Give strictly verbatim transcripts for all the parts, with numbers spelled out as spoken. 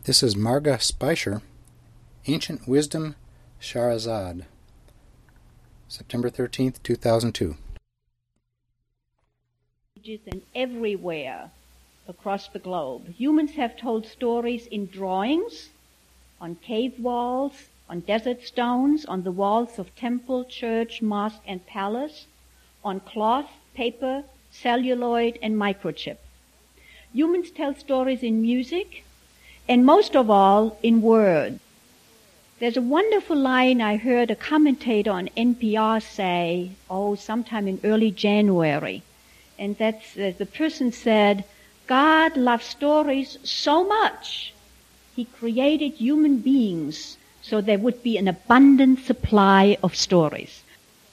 This is Marga Speicher, Ancient Wisdom, Shahrazad, September thirteenth, two thousand two. And everywhere across the globe, humans have told stories in drawings, on cave walls, on desert stones, on the walls of temple, church, mosque, and palace, on cloth, paper, celluloid, and microchip. Humans tell stories in music, and most of all, in words. There's a wonderful line I heard a commentator on N P R say, oh, sometime in early January. And that's, uh, the person said, God loves stories so much, he created human beings so there would be an abundant supply of stories.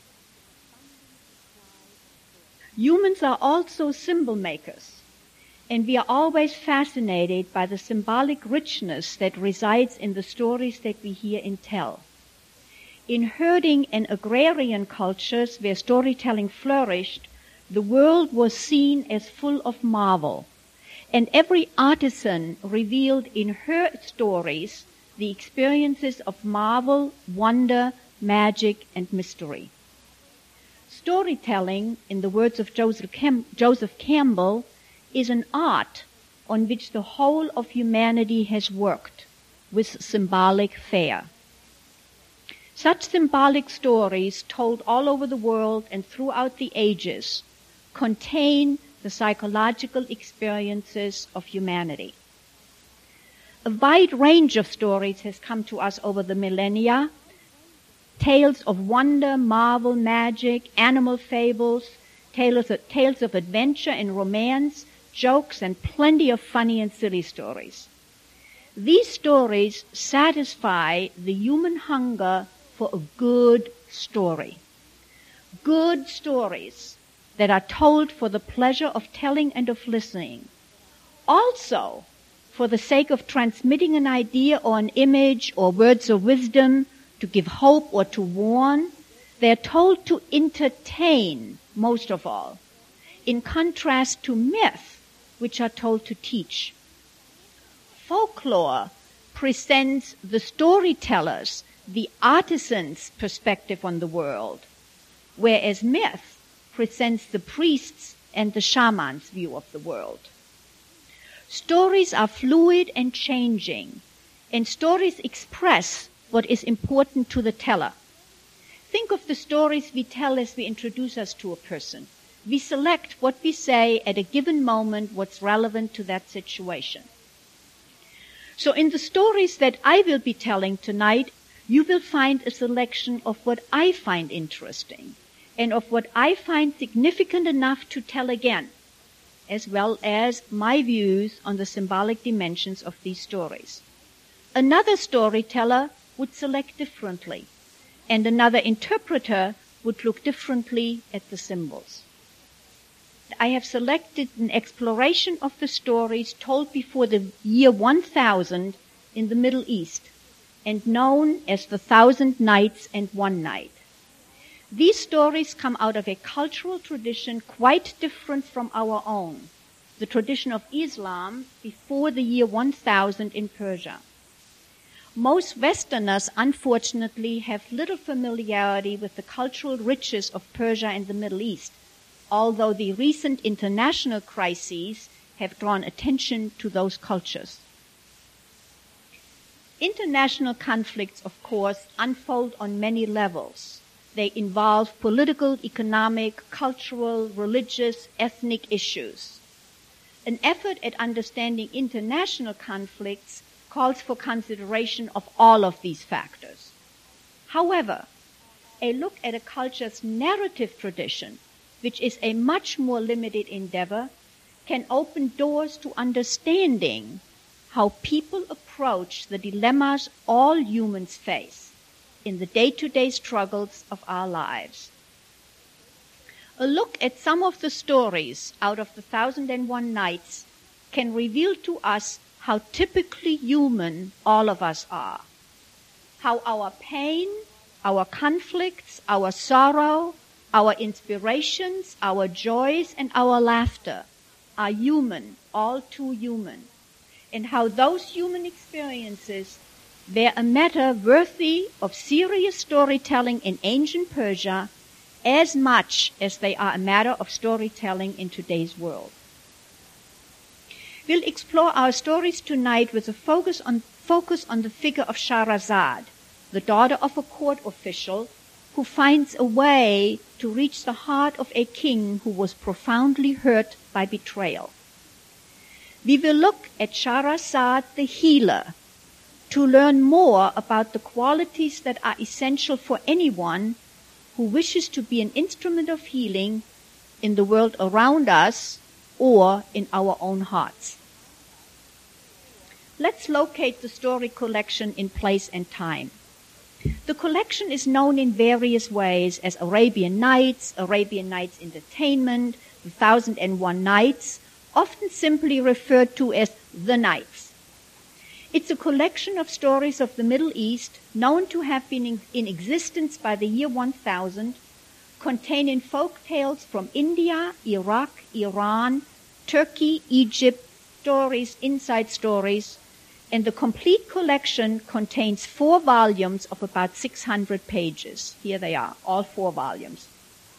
Humans are also symbol makers. And we are always fascinated by the symbolic richness that resides in the stories that we hear and tell. In herding and agrarian cultures where storytelling flourished, the world was seen as full of marvel, and every artisan revealed in her stories the experiences of marvel, wonder, magic, and mystery. Storytelling, in the words of Joseph, Cam- Joseph Campbell, is an art on which the whole of humanity has worked with symbolic fare. Such symbolic stories told all over the world and throughout the ages contain the psychological experiences of humanity. A wide range of stories has come to us over the millennia. Tales of wonder, marvel, magic, animal fables, tales of, tales of adventure and romance, jokes, and plenty of funny and silly stories. These stories satisfy the human hunger for a good story. Good stories that are told for the pleasure of telling and of listening. Also, for the sake of transmitting an idea or an image or words of wisdom, to give hope or to warn. They are told to entertain, most of all, in contrast to myth, which are told to teach. Folklore presents the storytellers, the artisans' perspective on the world, whereas myth presents the priests' and the shamans' view of the world. Stories are fluid and changing, and stories express what is important to the teller. Think of the stories we tell as we introduce us to a person. We select what we say at a given moment, what's relevant to that situation. So in the stories that I will be telling tonight, you will find a selection of what I find interesting and of what I find significant enough to tell again, as well as my views on the symbolic dimensions of these stories. Another storyteller would select differently, and another interpreter would look differently at the symbols. I have selected an exploration of the stories told before the year one thousand in the Middle East and known as the Thousand Nights and One Night. These stories come out of a cultural tradition quite different from our own, the tradition of Islam before the year one thousand in Persia. Most Westerners, unfortunately, have little familiarity with the cultural riches of Persia and the Middle East, although the recent international crises have drawn attention to those cultures. International conflicts, of course, unfold on many levels. They involve political, economic, cultural, religious, ethnic issues. An effort at understanding international conflicts calls for consideration of all of these factors. However, a look at a culture's narrative tradition, which is a much more limited endeavor, can open doors to understanding how people approach the dilemmas all humans face in the day-to-day struggles of our lives. A look at some of the stories out of the Thousand and One Nights can reveal to us how typically human all of us are, how our pain, our conflicts, our sorrow, our inspirations, our joys, and our laughter are human, all too human, and how those human experiences were a matter worthy of serious storytelling in ancient Persia as much as they are a matter of storytelling in today's world. We'll explore our stories tonight with a focus on, focus on the figure of Shahrazad, the daughter of a court official who finds a way to reach the heart of a king who was profoundly hurt by betrayal. We will look at Shahrazad the healer to learn more about the qualities that are essential for anyone who wishes to be an instrument of healing in the world around us or in our own hearts. Let's locate the story collection in place and time. The collection is known in various ways as Arabian Nights, Arabian Nights Entertainment, The Thousand and One Nights, often simply referred to as The Nights. It's a collection of stories of the Middle East known to have been in, in existence by the year one thousand, containing folk tales from India, Iraq, Iran, Turkey, Egypt, stories, inside stories, and the complete collection contains four volumes of about six hundred pages. Here they are, all four volumes.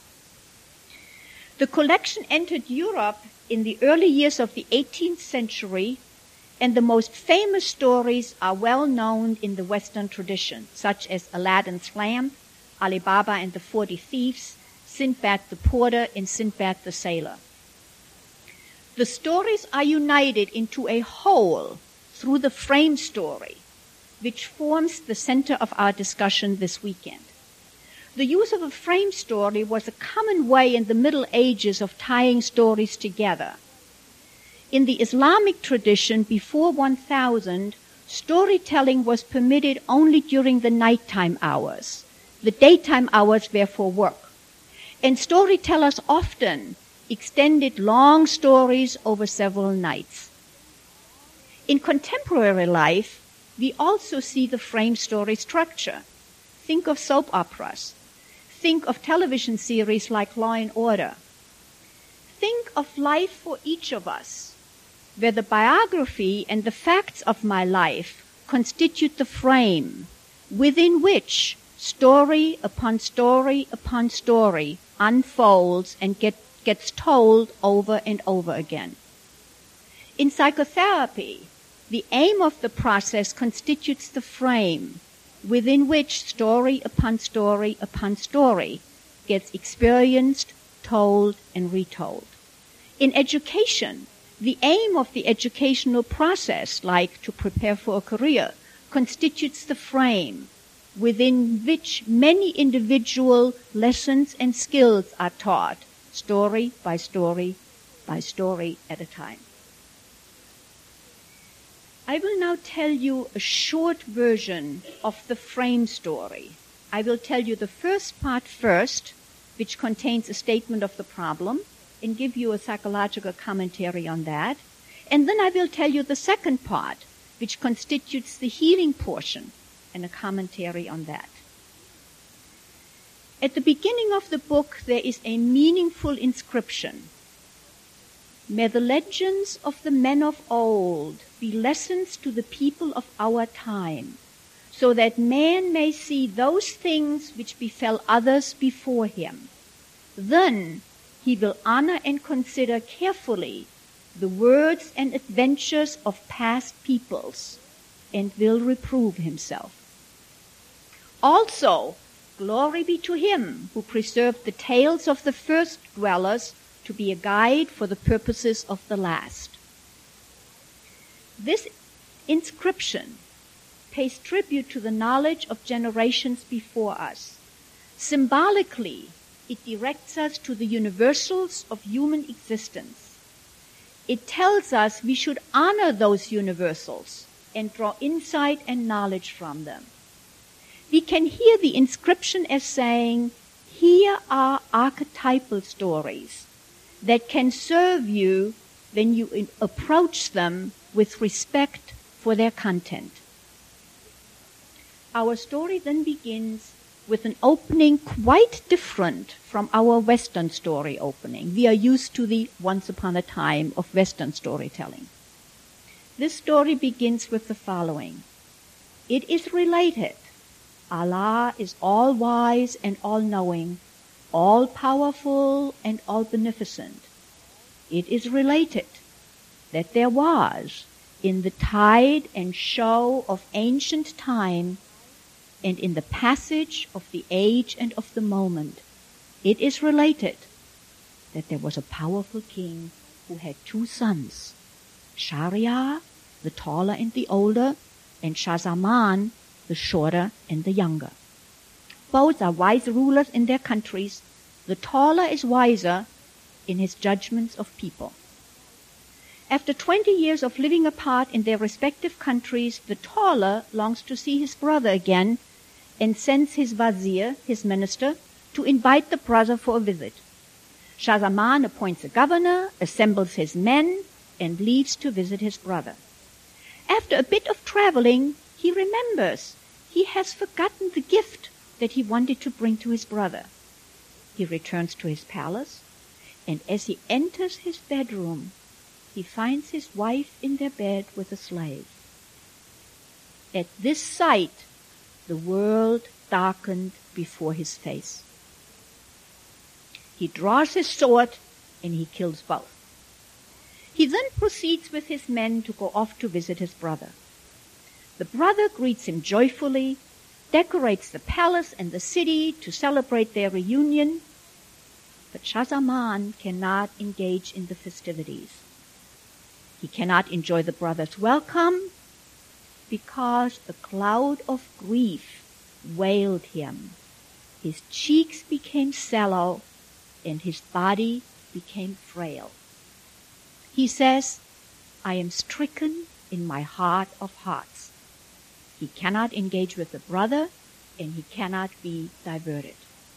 The collection entered Europe in the early years of the eighteenth century, and the most famous stories are well known in the Western tradition, such as Aladdin's Lamp, Ali Baba and the Forty Thieves, Sindbad the Porter, and Sindbad the Sailor. The stories are united into a whole through the frame story, which forms the center of our discussion this weekend. The use of a frame story was a common way in the Middle Ages of tying stories together. In the Islamic tradition before one thousand, storytelling was permitted only during the nighttime hours. The daytime hours were for work. And storytellers often extended long stories over several nights. In contemporary life, we also see the frame story structure. Think of soap operas. Think of television series like Law and Order. Think of life for each of us, where the biography and the facts of my life constitute the frame within which story upon story upon story unfolds and get, gets told over and over again. In psychotherapy, the aim of the process constitutes the frame within which story upon story upon story gets experienced, told, and retold. In education, the aim of the educational process, like to prepare for a career, constitutes the frame within which many individual lessons and skills are taught, story by story by story at a time. I will now tell you a short version of the frame story. I will tell you the first part first, which contains a statement of the problem, and give you a psychological commentary on that. And then I will tell you the second part, which constitutes the healing portion, and a commentary on that. At the beginning of the book, there is a meaningful inscription. May the legends of the men of old be lessons to the people of our time, so that man may see those things which befell others before him. Then he will honor and consider carefully the words and adventures of past peoples, and will reprove himself. Also, glory be to him who preserved the tales of the first dwellers to be a guide for the purposes of the last. This inscription pays tribute to the knowledge of generations before us. Symbolically, it directs us to the universals of human existence. It tells us we should honor those universals and draw insight and knowledge from them. We can hear the inscription as saying, here are archetypal stories that can serve you when you in- approach them with respect for their content. Our story then begins with an opening quite different from our Western story opening. We are used to the once upon a time of Western storytelling. This story begins with the following. It is related. Allah is all-wise and all-knowing, all-powerful and all-beneficent. It is related that there was, in the tide and show of ancient time, and in the passage of the age and of the moment, it is related that there was a powerful king who had two sons, Shahryar, the taller and the older, and Shah Zaman, the shorter and the younger. Both are wise rulers in their countries. The taller is wiser in his judgments of people. After twenty years of living apart in their respective countries, the taller longs to see his brother again and sends his wazir, his minister, to invite the brother for a visit. Shah Zaman appoints a governor, assembles his men, and leaves to visit his brother. After a bit of traveling, he remembers he has forgotten the gift that he wanted to bring to his brother. He returns to his palace, and as he enters his bedroom, he finds his wife in their bed with a slave. At this sight, the world darkened before his face. He draws his sword, and he kills both. He then proceeds with his men to go off to visit his brother. The brother greets him joyfully, decorates the palace and the city to celebrate their reunion, but Shah Zaman cannot engage in the festivities. He cannot enjoy the brother's welcome because a cloud of grief veiled him. His cheeks became sallow and his body became frail. He says, I am stricken in my heart of hearts. He cannot engage with the brother, and he cannot be diverted.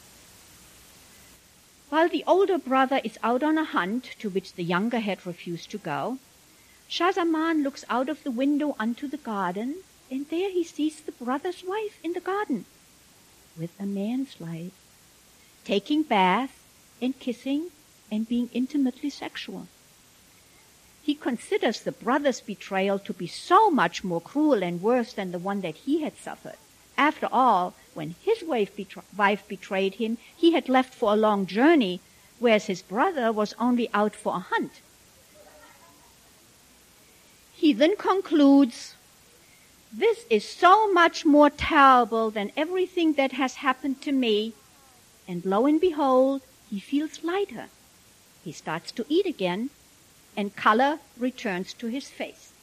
While the older brother is out on a hunt to which the younger had refused to go, Shah Zaman looks out of the window onto the garden, and there he sees the brother's wife in the garden with a man-slave, taking bath and kissing and being intimately sexual. He considers the brother's betrayal to be so much more cruel and worse than the one that he had suffered. After all, when his wife, betra- wife betrayed him, he had left for a long journey, whereas his brother was only out for a hunt. He then concludes, this is so much more terrible than everything that has happened to me, and lo and behold, he feels lighter. He starts to eat again, and color returns to his face.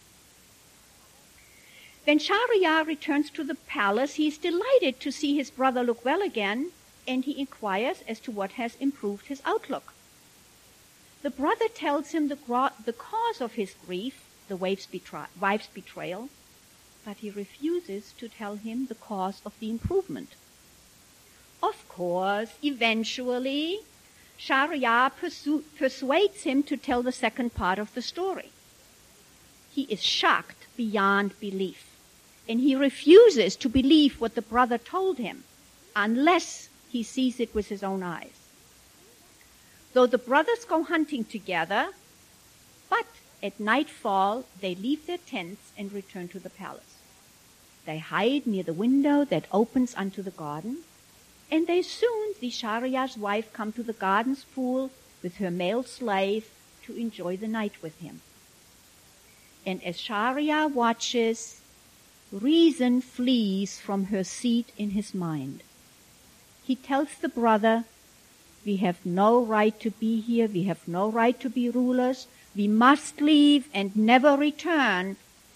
When Shahryar returns to the palace, he is delighted to see his brother look well again, and he inquires as to what has improved his outlook. The brother tells him the, gro- the cause of his grief, the wife's, betray- wife's betrayal, but he refuses to tell him the cause of the improvement. Of course, eventually, Shahryar persu- persuades him to tell the second part of the story. He is shocked beyond belief, and he refuses to believe what the brother told him unless he sees it with his own eyes. Though the brothers go hunting together, but at nightfall they leave their tents and return to the palace. They hide near the window that opens onto the garden, and they soon see Shahryar's wife come to the garden's pool with her male slave to enjoy the night with him. And as Shahryar watches, reason flees from her seat in his mind. He tells the brother, we have no right to be here, we have no right to be rulers, we must leave and never return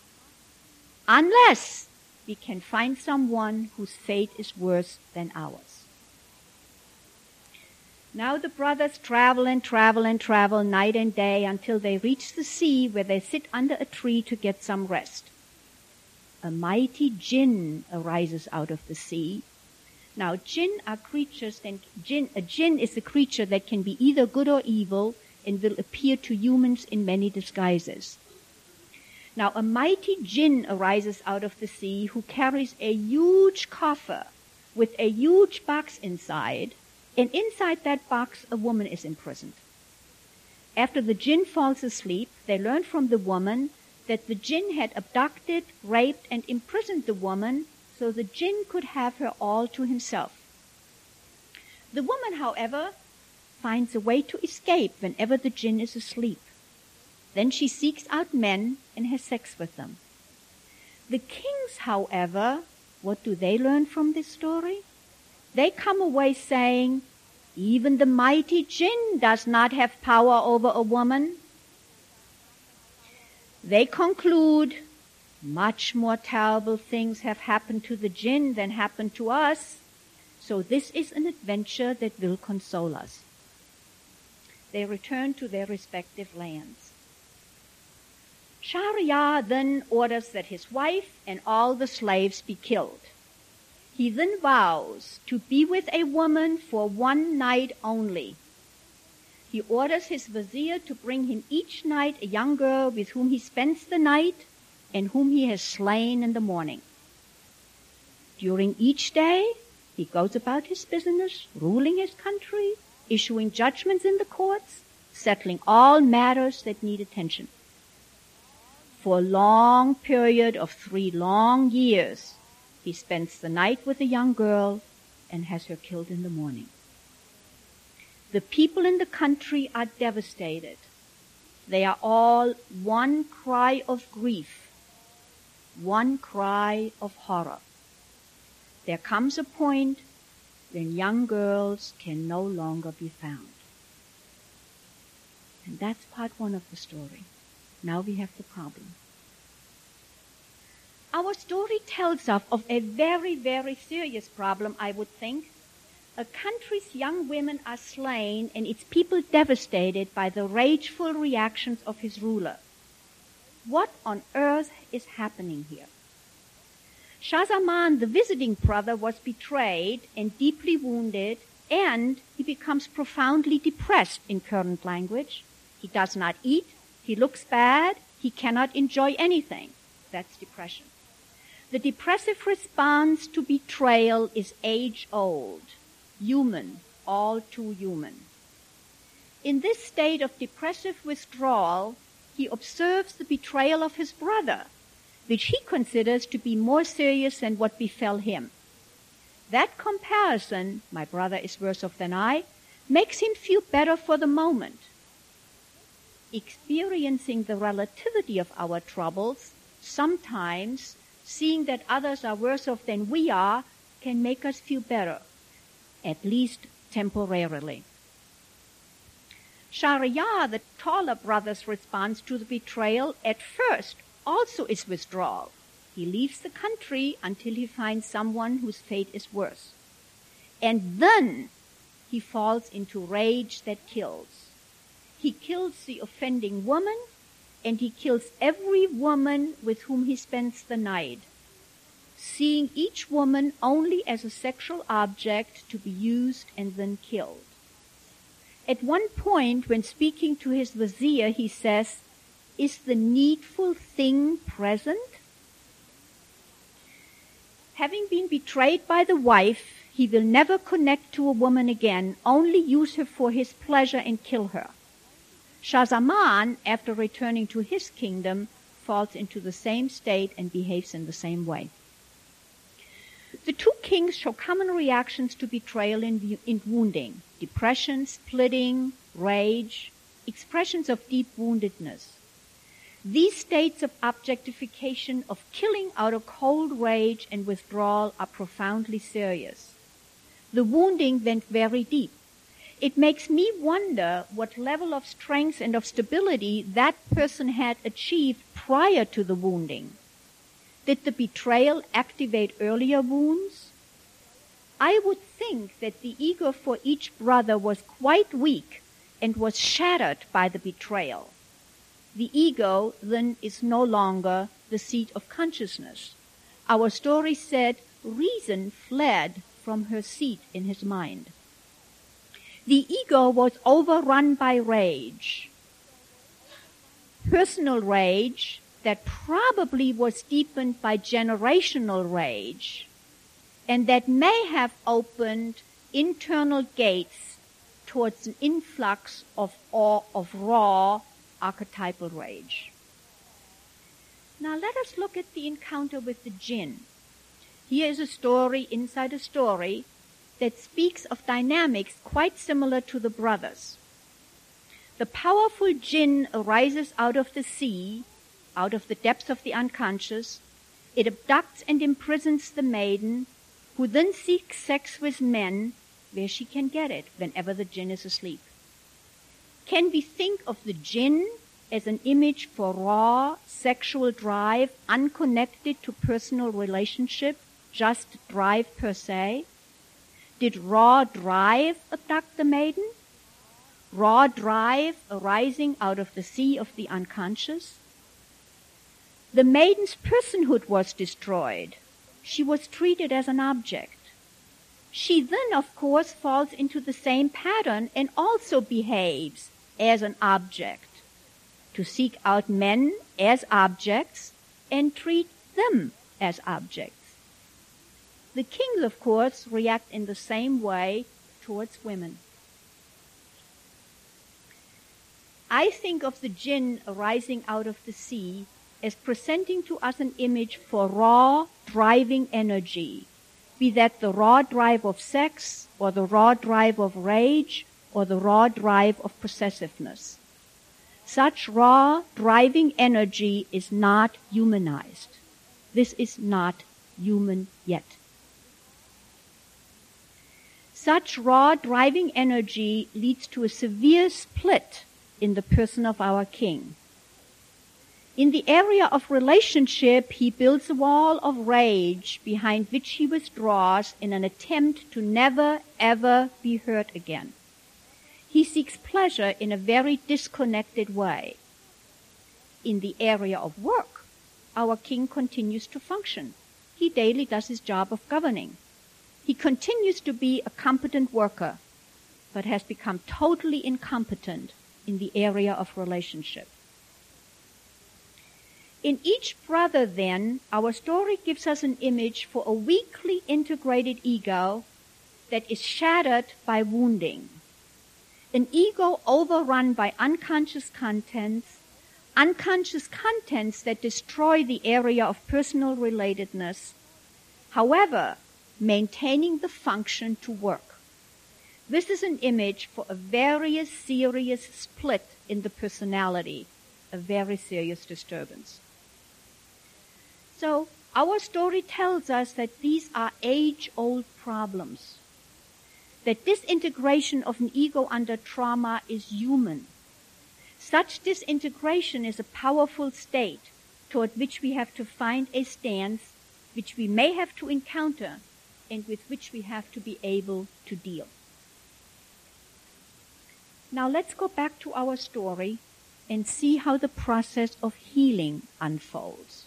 unless we can find someone whose fate is worse than ours. Now the brothers travel and travel and travel night and day until they reach the sea, where they sit under a tree to get some rest. A mighty jinn arises out of the sea. Now jinn are creatures, and jinn, a jinn is a creature that can be either good or evil and will appear to humans in many disguises. Now a mighty jinn arises out of the sea who carries a huge coffer with a huge box inside, and inside that box a woman is imprisoned. After the jinn falls asleep, they learn from the woman that the jinn had abducted, raped, and imprisoned the woman so the jinn could have her all to himself. The woman, however, finds a way to escape whenever the jinn is asleep. Then she seeks out men and has sex with them. The kings, however, what do they learn from this story? They come away saying, even the mighty jinn does not have power over a woman. They conclude, much more terrible things have happened to the jinn than happened to us, so this is an adventure that will console us. They return to their respective lands. Shahryar then orders that his wife and all the slaves be killed. He then vows to be with a woman for one night only. He orders his vizier to bring him each night a young girl with whom he spends the night and whom he has slain in the morning. During each day, he goes about his business, ruling his country, issuing judgments in the courts, settling all matters that need attention. For a long period of three long years, he spends the night with a young girl and has her killed in the morning. The people in the country are devastated. They are all one cry of grief, one cry of horror. There comes a point when young girls can no longer be found. And that's part one of the story. Now we have the problem. Our story tells us of a very, very serious problem, I would think. A country's young women are slain and its people devastated by the rageful reactions of his ruler. What on earth is happening here? Shah Zaman, the visiting brother, was betrayed and deeply wounded, and he becomes profoundly depressed in current language. He does not eat, he looks bad, he cannot enjoy anything. That's depression. The depressive response to betrayal is age-old, human, all too human. In this state of depressive withdrawal, he observes the betrayal of his brother, which he considers to be more serious than what befell him. That comparison, my brother is worse off than I, makes him feel better for the moment. Experiencing the relativity of our troubles, sometimes seeing that others are worse off than we are, can make us feel better, at least temporarily. Shahryar, the taller brother's response to the betrayal, at first also is withdrawal. He leaves the country until he finds someone whose fate is worse. And then he falls into rage that kills. He kills the offending woman, and he kills every woman with whom he spends the night, seeing each woman only as a sexual object to be used and then killed. At one point, when speaking to his vizier, he says, "Is the needful thing present?" Having been betrayed by the wife, he will never connect to a woman again, only use her for his pleasure and kill her. Shah Zaman, after returning to his kingdom, falls into the same state and behaves in the same way. The two kings show common reactions to betrayal and, and wounding: depression, splitting, rage, expressions of deep woundedness. These states of objectification, of killing out of cold rage and withdrawal, are profoundly serious. The wounding went very deep. It makes me wonder what level of strength and of stability that person had achieved prior to the wounding. Did the betrayal activate earlier wounds? I would think that the ego for each brother was quite weak and was shattered by the betrayal. The ego then is no longer the seat of consciousness. Our story said reason fled from her seat in his mind. The ego was overrun by rage, personal rage that probably was deepened by generational rage, and that may have opened internal gates towards an influx of, of raw archetypal rage. Now let us look at the encounter with the jinn. Here is a story inside a story that speaks of dynamics quite similar to the brothers. The powerful jinn arises out of the sea, out of the depths of the unconscious. It abducts and imprisons the maiden, who then seeks sex with men where she can get it whenever the jinn is asleep. Can we think of the jinn as an image for raw sexual drive, unconnected to personal relationship, just drive per se? Did raw drive abduct the maiden? Raw drive arising out of the sea of the unconscious? The maiden's personhood was destroyed. She was treated as an object. She then, of course, falls into the same pattern and also behaves as an object, to seek out men as objects and treat them as objects. The kings, of course, react in the same way towards women. I think of the jinn arising out of the sea as presenting to us an image for raw, driving energy, be that the raw drive of sex, or the raw drive of rage, or the raw drive of possessiveness. Such raw, driving energy is not humanized. This is not human yet. Such raw, driving energy leads to a severe split in the person of our king. In the area of relationship, he builds a wall of rage behind which he withdraws in an attempt to never, ever be hurt again. He seeks pleasure in a very disconnected way. In the area of work, our king continues to function. He daily does his job of governing. He continues to be a competent worker, but has become totally incompetent in the area of relationship. In each brother, then, our story gives us an image for a weakly integrated ego that is shattered by wounding. An ego overrun by unconscious contents, unconscious contents that destroy the area of personal relatedness, however, maintaining the function to work. This is an image for a very serious split in the personality, a very serious disturbance. So our story tells us that these are age-old problems, that disintegration of an ego under trauma is human. Such disintegration is a powerful state toward which we have to find a stance, which we may have to encounter, and with which we have to be able to deal. Now let's go back to our story and see how the process of healing unfolds.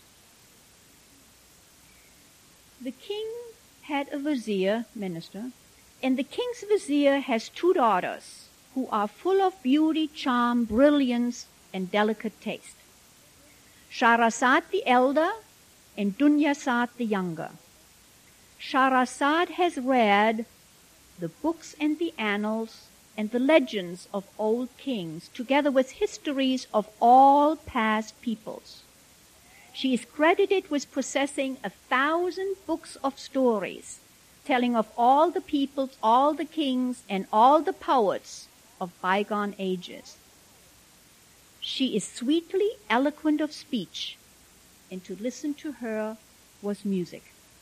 The king had a vizier, minister, and the king's vizier has two daughters who are full of beauty, charm, brilliance, and delicate taste. Shahrazad the elder and Dunyasad the younger. Shahrazad has read the books and the annals and the legends of old kings, together with histories of all past peoples. She is credited with possessing a thousand books of stories, telling of all the peoples, all the kings, and all the poets of bygone ages. She is sweetly eloquent of speech, and to listen to her was music.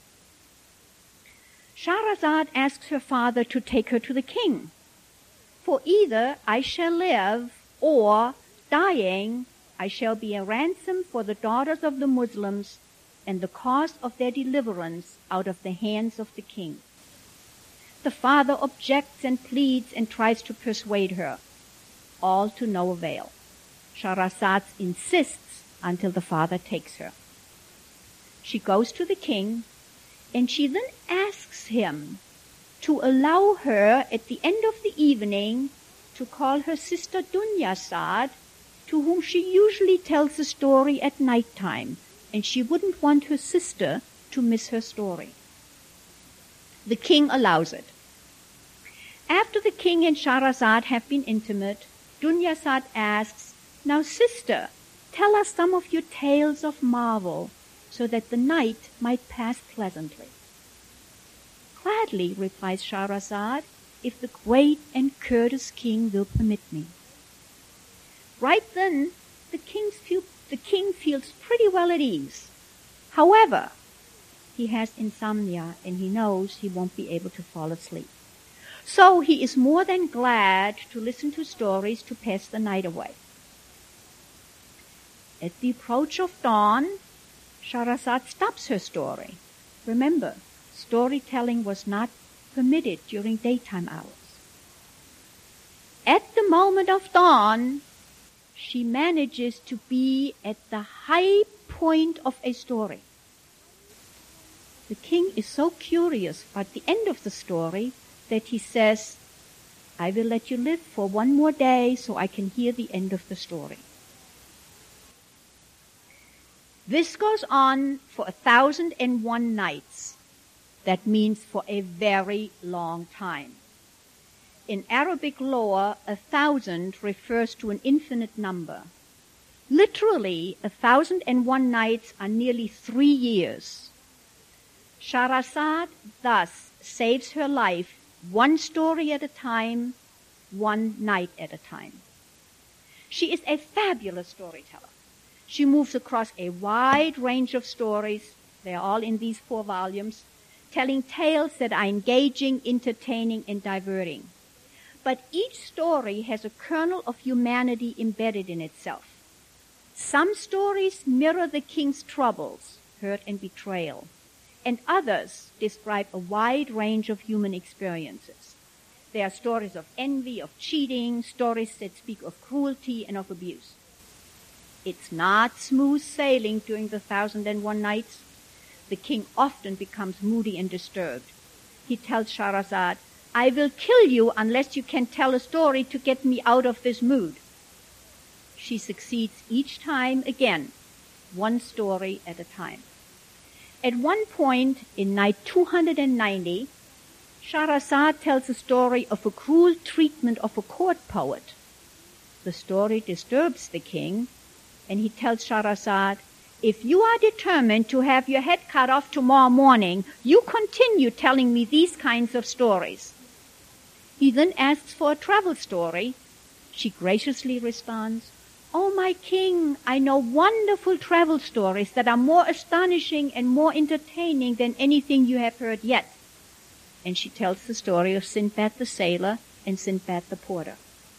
Shahrazad asks her father to take her to the king, for either I shall live, or, dying, I shall be a ransom for the daughters of the Muslims and the cause of their deliverance out of the hands of the king. The father objects and pleads and tries to persuade her, all to no avail. Shahrazad insists until the father takes her. She goes to the king, and she then asks him to allow her at the end of the evening to call her sister Dunyasad, to whom she usually tells the story at night time, and she wouldn't want her sister to miss her story. The king allows it. After the king and Shahrazad have been intimate, Dunyasad asks, "Now, sister, tell us some of your tales of marvel, so that the night might pass pleasantly." "Gladly," replies Shahrazad, "if the great and courteous king will permit me." Right then, the, king's feel, the king feels pretty well at ease. However, he has insomnia, and he knows he won't be able to fall asleep. So he is more than glad to listen to stories to pass the night away. At the approach of dawn, Shahrazad stops her story. Remember, storytelling was not permitted during daytime hours. At the moment of dawn, she manages to be at the high point of a story. The king is so curious at the end of the story that he says, "I will let you live for one more day so I can hear the end of the story." This goes on for a thousand and one nights. That means for a very long time. In Arabic lore, a thousand refers to an infinite number. Literally, a thousand and one nights are nearly three years. Shahrazad thus saves her life one story at a time, one night at a time. She is a fabulous storyteller. She moves across a wide range of stories, they are all in these four volumes, telling tales that are engaging, entertaining, and diverting. But each story has a kernel of humanity embedded in itself. Some stories mirror the king's troubles, hurt and betrayal, and others describe a wide range of human experiences. There are stories of envy, of cheating, stories that speak of cruelty and of abuse. It's not smooth sailing during the thousand and one nights. The king often becomes moody and disturbed. He tells Shahrazad, "I will kill you unless you can tell a story to get me out of this mood." She succeeds each time again, one story at a time. At one point in night two hundred ninety, Shahrazad tells a story of a cruel treatment of a court poet. The story disturbs the king, and he tells Shahrazad, "If you are determined to have your head cut off tomorrow morning, you continue telling me these kinds of stories." He then asks for a travel story. She graciously responds, "Oh, my king, I know wonderful travel stories that are more astonishing and more entertaining than anything you have heard yet." And she tells the story of Sindbad the Sailor and Sindbad the Porter.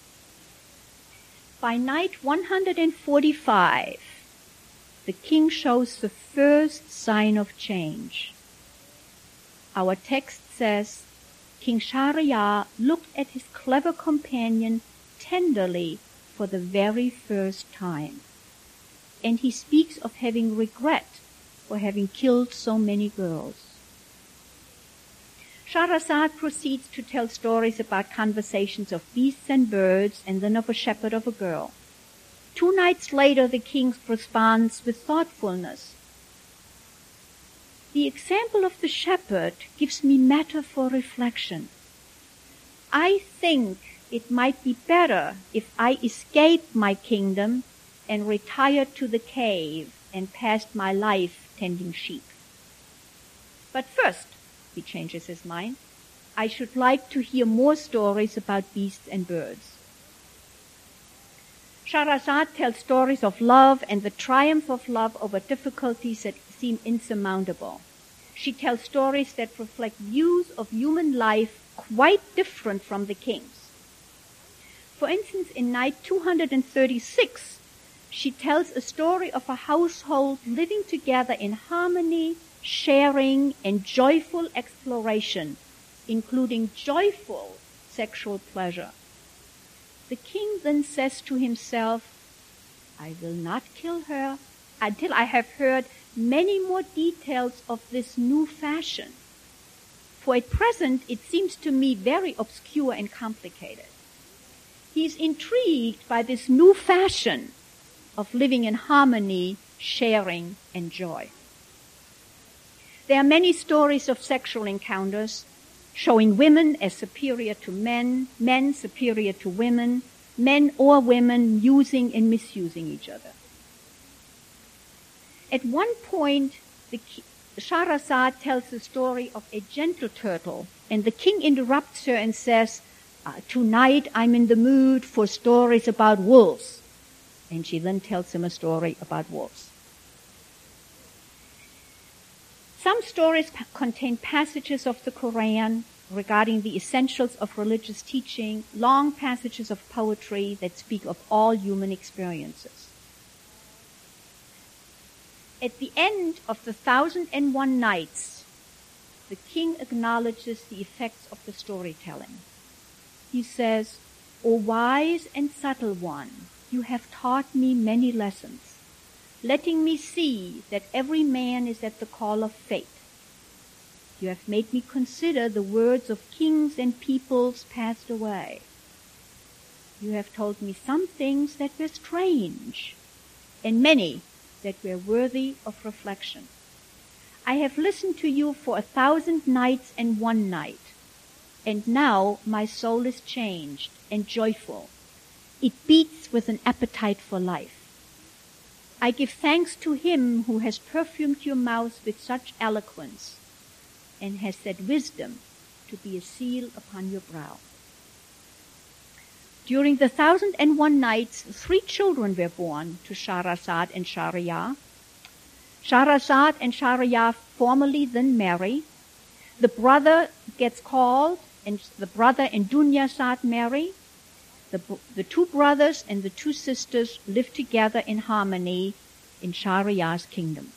By night one hundred forty-five, the king shows the first sign of change. Our text says, King Shahryar looked at his clever companion tenderly for the very first time, and he speaks of having regret for having killed so many girls. Shahrazad proceeds to tell stories about conversations of beasts and birds, and then of a shepherd of a girl. Two nights later, the king responds with thoughtfulness. The example of the shepherd gives me matter for reflection. I think it might be better if I escaped my kingdom and retired to the cave and passed my life tending sheep. But first, he changes his mind, I should like to hear more stories about beasts and birds. Shahrazad tells stories of love and the triumph of love over difficulties that seem insurmountable. She tells stories that reflect views of human life quite different from the king's. For instance, in night two hundred thirty-six, she tells a story of a household living together in harmony, sharing, and joyful exploration, including joyful sexual pleasure. The king then says to himself, I will not kill her until I have heard many more details of this new fashion. For at present it seems to me very obscure and complicated. He is intrigued by this new fashion of living in harmony, sharing, and joy. There are many stories of sexual encounters showing women as superior to men, men superior to women, men or women using and misusing each other. At one point, the Shahrazad tells the story of a gentle turtle, and the king interrupts her and says, uh, tonight I'm in the mood for stories about wolves. And she then tells him a story about wolves. Some stories pa- contain passages of the Quran regarding the essentials of religious teaching, long passages of poetry that speak of all human experiences. At the end of the Thousand and One Nights, the king acknowledges the effects of the storytelling. He says, O wise and subtle one, you have taught me many lessons, letting me see that every man is at the call of fate. You have made me consider the words of kings and peoples passed away. You have told me some things that were strange, and many that were worthy of reflection. I have listened to you for a thousand nights and one night, and now my soul is changed and joyful. It beats with an appetite for life. I give thanks to him who has perfumed your mouth with such eloquence and has set wisdom to be a seal upon your brow. During the thousand and one nights, three children were born to Shahrazad and Shahryar. Shahrazad and Shahryar formally then marry. The brother gets called, and the brother and Dunyazad marry. The, the two brothers and the two sisters live together in harmony in Shahryar's kingdom.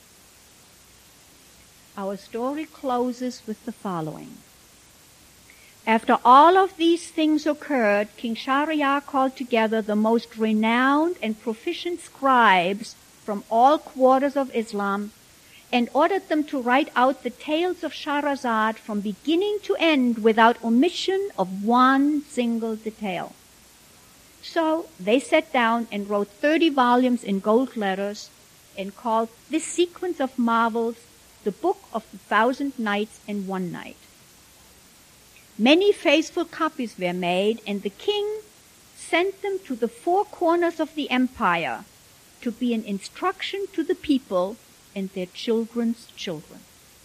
Our story closes with the following. After all of these things occurred, King Shahryar called together the most renowned and proficient scribes from all quarters of Islam and ordered them to write out the tales of Shahrazad from beginning to end without omission of one single detail. So they sat down and wrote thirty volumes in gold letters and called this sequence of marvels the Book of the Thousand Nights and One Night. Many faithful copies were made, and the king sent them to the four corners of the empire to be an instruction to the people and their children's children.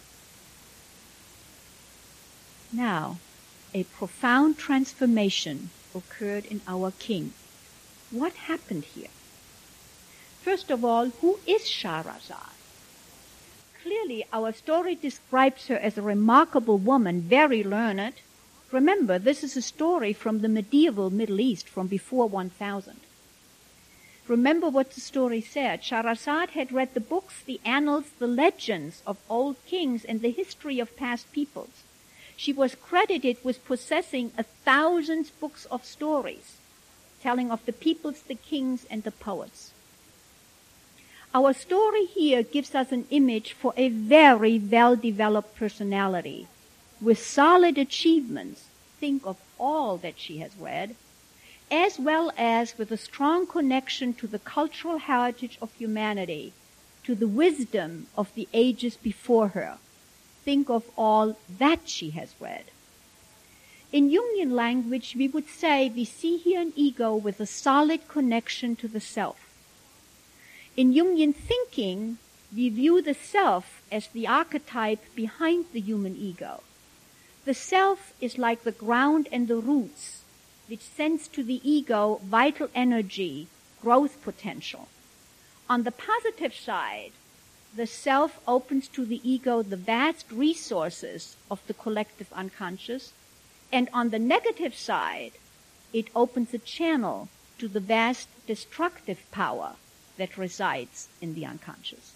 Now, a profound transformation occurred in our king. What happened here? First of all, who is Shahrazad? Clearly, our story describes her as a remarkable woman, very learned. Remember, this is a story from the medieval Middle East, from before one thousand. Remember what the story said. Shahrazad had read the books, the annals, the legends of old kings, and the history of past peoples. She was credited with possessing a thousand books of stories, telling of the peoples, the kings, and the poets. Our story here gives us an image for a very well-developed personality with solid achievements. Think of all that she has read, as well as with a strong connection to the cultural heritage of humanity, to the wisdom of the ages before her. Think of all that she has read. In Jungian language, we would say we see here an ego with a solid connection to the self. In Jungian thinking, we view the self as the archetype behind the human ego. The self is like the ground and the roots, which sends to the ego vital energy, growth potential. On the positive side, the self opens to the ego the vast resources of the collective unconscious, and on the negative side, it opens a channel to the vast destructive power that resides in the unconscious.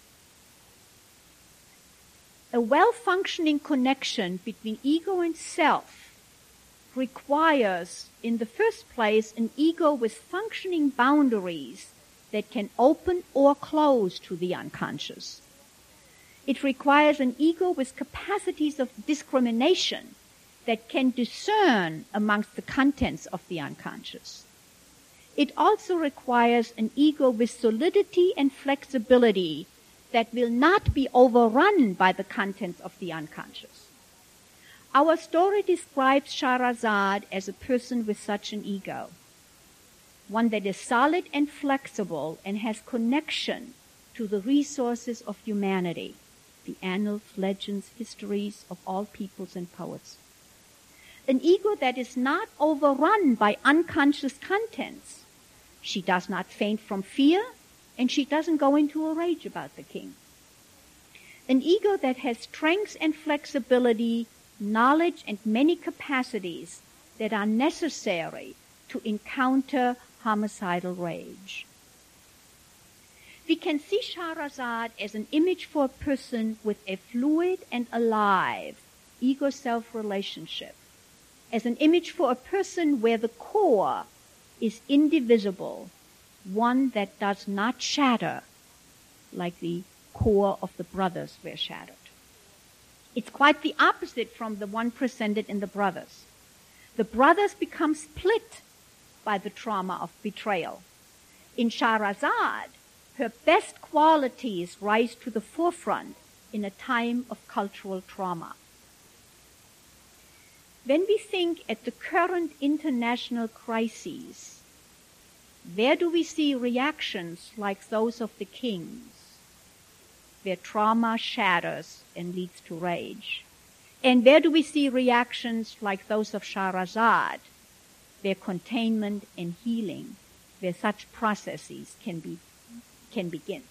A well-functioning connection between ego and self requires, in the first place, an ego with functioning boundaries that can open or close to the unconscious. It requires an ego with capacities of discrimination that can discern amongst the contents of the unconscious. It also requires an ego with solidity and flexibility that will not be overrun by the contents of the unconscious. Our story describes Shahrazad as a person with such an ego, one that is solid and flexible and has connection to the resources of humanity, the annals, legends, histories of all peoples and poets. An ego that is not overrun by unconscious contents. She does not faint from fear, and she doesn't go into a rage about the king. An ego that has strength and flexibility, knowledge, and many capacities that are necessary to encounter homicidal rage. We can see Shahrazad as an image for a person with a fluid and alive ego-self relationship, as an image for a person where the core is indivisible, one that does not shatter like the core of the brothers were shattered. It's quite the opposite from the one presented in the brothers. The brothers become split by the trauma of betrayal. In Shahrazad, her best qualities rise to the forefront in a time of cultural trauma. When we think at the current international crises, where do we see reactions like those of the kings, where trauma shatters and leads to rage? And where do we see reactions like those of Shahrazad, where containment and healing, where such processes can be can begin?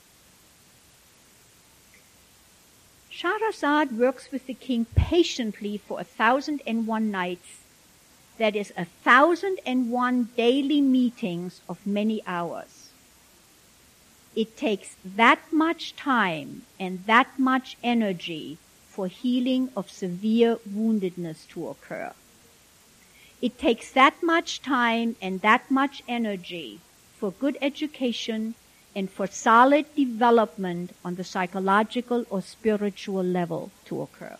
Shahrazad works with the king patiently for a thousand and one nights, that is a thousand and one daily meetings of many hours. It takes that much time and that much energy for healing of severe woundedness to occur. It takes that much time and that much energy for good education and for solid development on the psychological or spiritual level to occur.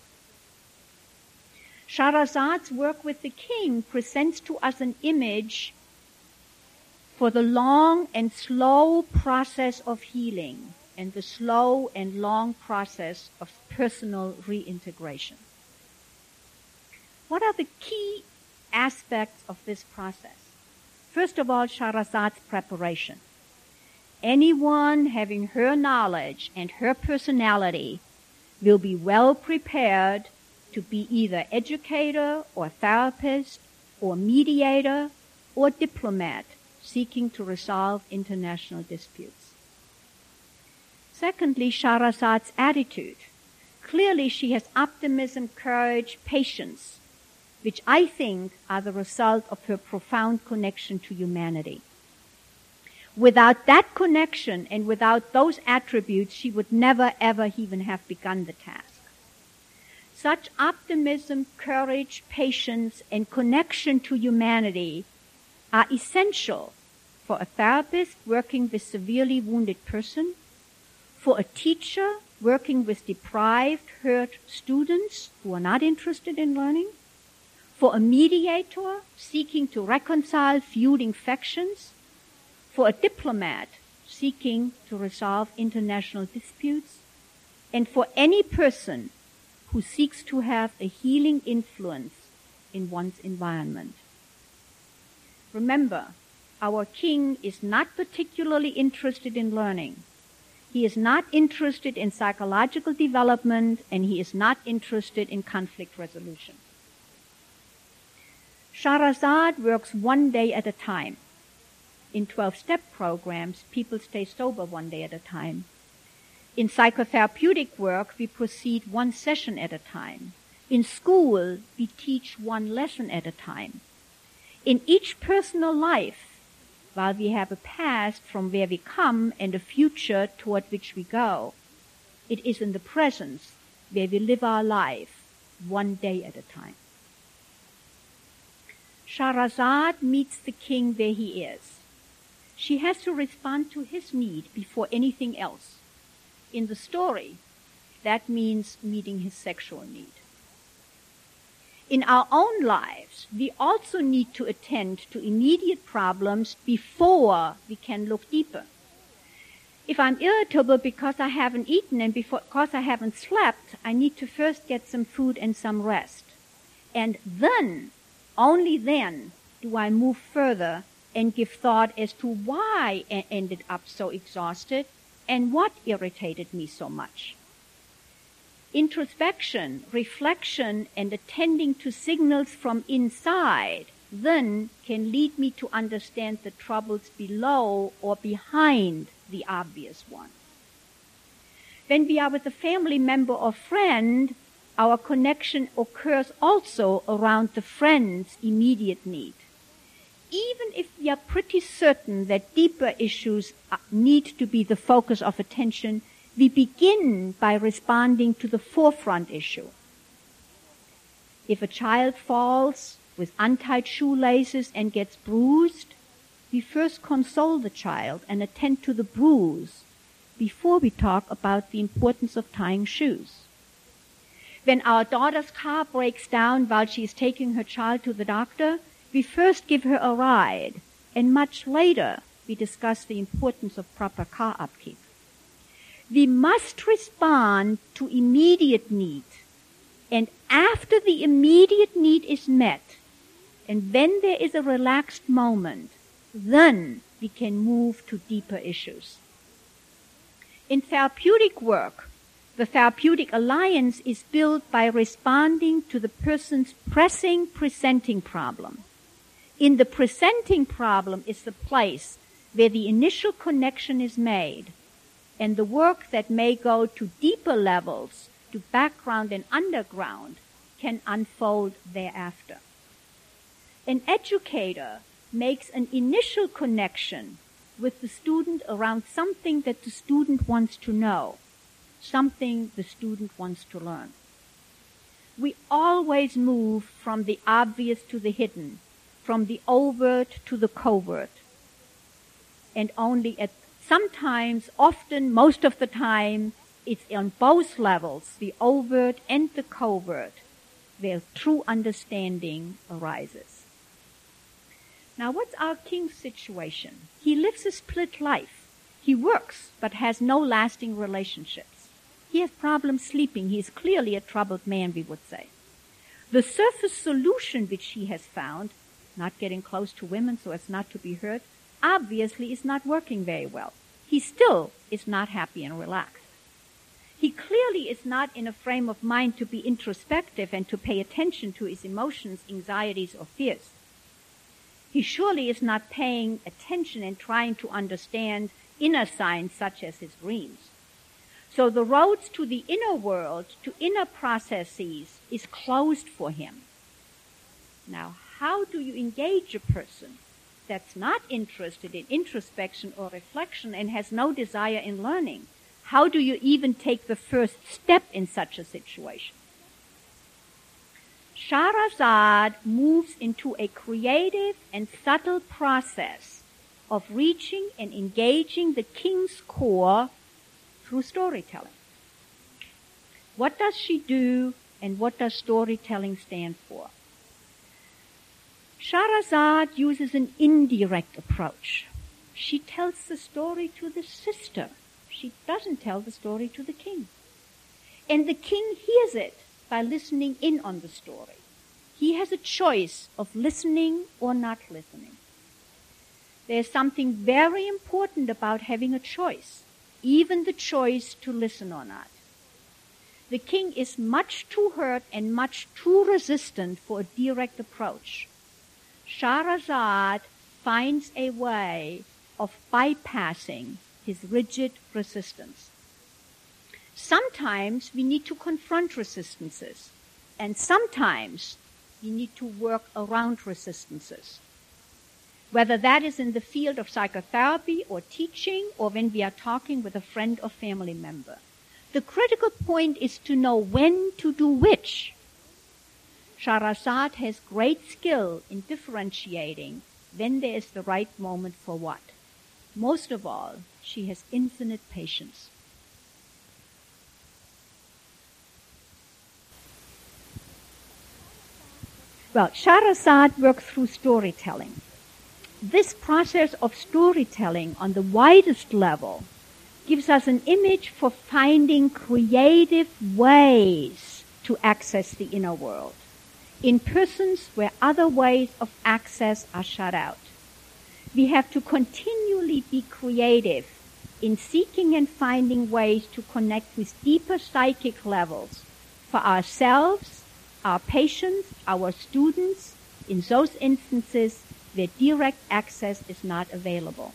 Shahrazad's work with the king presents to us an image for the long and slow process of healing and the slow and long process of personal reintegration. What are the key aspects of this process? First of all, Shahrazad's preparation. Anyone having her knowledge and her personality will be well prepared to be either educator or therapist or mediator or diplomat seeking to resolve international disputes. Secondly, Shahrazad's attitude. Clearly she has optimism, courage, patience, which I think are the result of her profound connection to humanity. Without that connection and without those attributes, she would never ever even have begun the task. Such optimism, courage, patience, and connection to humanity are essential for a therapist working with severely wounded person, for a teacher working with deprived, hurt students who are not interested in learning, for a mediator seeking to reconcile feuding factions, for a diplomat seeking to resolve international disputes, and for any person who seeks to have a healing influence in one's environment. Remember, our king is not particularly interested in learning. He is not interested in psychological development, and he is not interested in conflict resolution. Shahrazad works one day at a time. In twelve-step programs, people stay sober one day at a time. In psychotherapeutic work, we proceed one session at a time. In school, we teach one lesson at a time. In each personal life, while we have a past from where we come and a future toward which we go, it is in the present where we live our life one day at a time. Shahrazad meets the king where he is. She has to respond to his need before anything else. In the story, that means meeting his sexual need. In our own lives, we also need to attend to immediate problems before we can look deeper. If I'm irritable because I haven't eaten and because I haven't slept, I need to first get some food and some rest. And then, only then, do I move further and give thought as to why I ended up so exhausted and what irritated me so much. Introspection, reflection, and attending to signals from inside then can lead me to understand the troubles below or behind the obvious one. When we are with a family member or friend, our connection occurs also around the friend's immediate need. Even if we are pretty certain that deeper issues need to be the focus of attention, we begin by responding to the forefront issue. If a child falls with untied shoelaces and gets bruised, we first console the child and attend to the bruise before we talk about the importance of tying shoes. When our daughter's car breaks down while she is taking her child to the doctor, we first give her a ride, and much later we discuss the importance of proper car upkeep. We must respond to immediate need, and after the immediate need is met, and when there is a relaxed moment, then we can move to deeper issues. In therapeutic work, the therapeutic alliance is built by responding to the person's pressing presenting problem. In the presenting problem is the place where the initial connection is made, and the work that may go to deeper levels, to background and underground, can unfold thereafter. An educator makes an initial connection with the student around something that the student wants to know, something the student wants to learn. We always move from the obvious to the hidden, from the overt to the covert. And only at sometimes, often, most of the time, it's on both levels, the overt and the covert, where true understanding arises. Now, what's our king's situation? He lives a split life. He works, but has no lasting relationships. He has problems sleeping. He is clearly a troubled man, we would say. The surface solution which he has found, not getting close to women so as not to be hurt, obviously is not working very well. He still is not happy and relaxed. He clearly is not in a frame of mind to be introspective and to pay attention to his emotions, anxieties, or fears. He surely is not paying attention and trying to understand inner signs such as his dreams. So the roads to the inner world, to inner processes, is closed for him. Now, how do you engage a person that's not interested in introspection or reflection and has no desire in learning? How do you even take the first step in such a situation? Shahrazad moves into a creative and subtle process of reaching and engaging the king's core through storytelling. What does she do, and what does storytelling stand for? Shahrazad uses an indirect approach. She tells the story to the sister. She doesn't tell the story to the king. And the king hears it by listening in on the story. He has a choice of listening or not listening. There's something very important about having a choice, even the choice to listen or not. The king is much too hurt and much too resistant for a direct approach. Shahrazad finds a way of bypassing his rigid resistance. Sometimes we need to confront resistances, and sometimes we need to work around resistances. Whether that is in the field of psychotherapy or teaching, or when we are talking with a friend or family member. The critical point is to know when to do which. Shahrazad has great skill in differentiating when there is the right moment for what. Most of all, she has infinite patience. Well, Shahrazad worked through storytelling. This process of storytelling on the widest level gives us an image for finding creative ways to access the inner world in persons where other ways of access are shut out. We have to continually be creative in seeking and finding ways to connect with deeper psychic levels for ourselves, our patients, our students, in those instances where direct access is not available.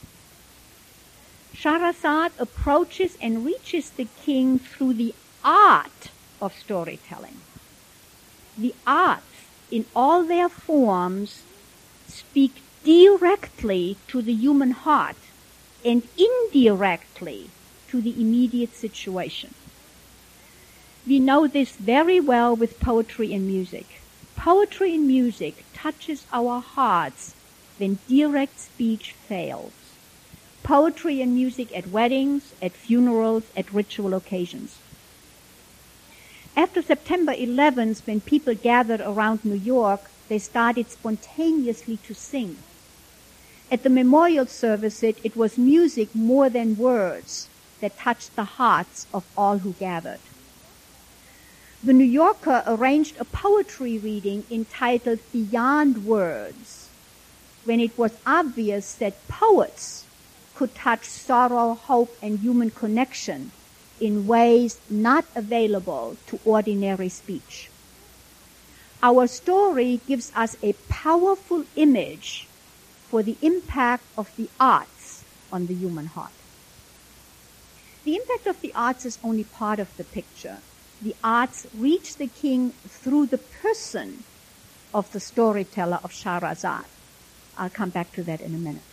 Shahrazad approaches and reaches the king through the art of storytelling. The arts, in all their forms, speak directly to the human heart and indirectly to the immediate situation. We know this very well with poetry and music. Poetry and music touches our hearts when direct speech fails. Poetry and music at weddings, at funerals, at ritual occasions. After September eleventh, when people gathered around New York, they started spontaneously to sing. At the memorial service, it was music more than words that touched the hearts of all who gathered. The New Yorker arranged a poetry reading entitled Beyond Words, when it was obvious that poets could touch sorrow, hope, and human connection in ways not available to ordinary speech. Our story gives us a powerful image for the impact of the arts on the human heart. The impact of the arts is only part of the picture. The arts reach the king through the person of the storyteller of Shahrazad. I'll come back to that in a minute.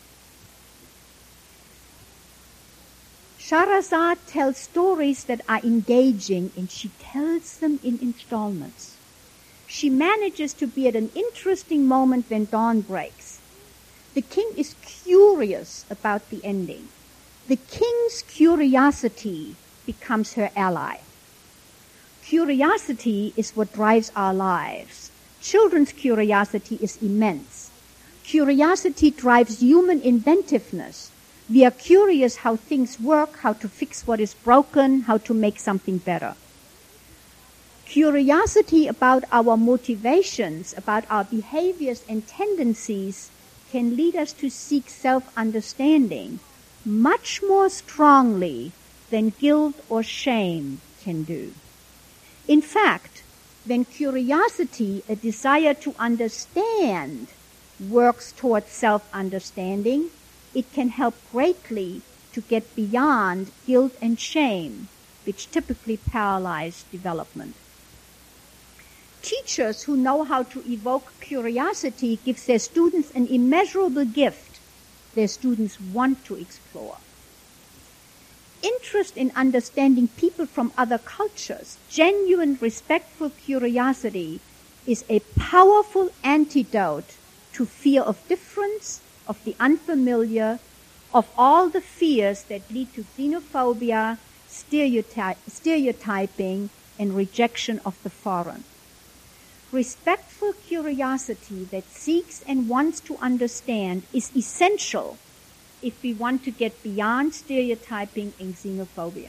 Shahrazad tells stories that are engaging, and she tells them in installments. She manages to be at an interesting moment when dawn breaks. The king is curious about the ending. The king's curiosity becomes her ally. Curiosity is what drives our lives. Children's curiosity is immense. Curiosity drives human inventiveness. We are curious how things work, how to fix what is broken, how to make something better. Curiosity about our motivations, about our behaviors and tendencies can lead us to seek self-understanding much more strongly than guilt or shame can do. In fact, when curiosity, a desire to understand, works towards self-understanding, it can help greatly to get beyond guilt and shame, which typically paralyze development. Teachers who know how to evoke curiosity give their students an immeasurable gift their students want to explore. Interest in understanding people from other cultures, genuine, respectful curiosity, is a powerful antidote to fear of difference, of the unfamiliar, of all the fears that lead to xenophobia, stereoty- stereotyping, and rejection of the foreign. Respectful curiosity that seeks and wants to understand is essential if we want to get beyond stereotyping and xenophobia.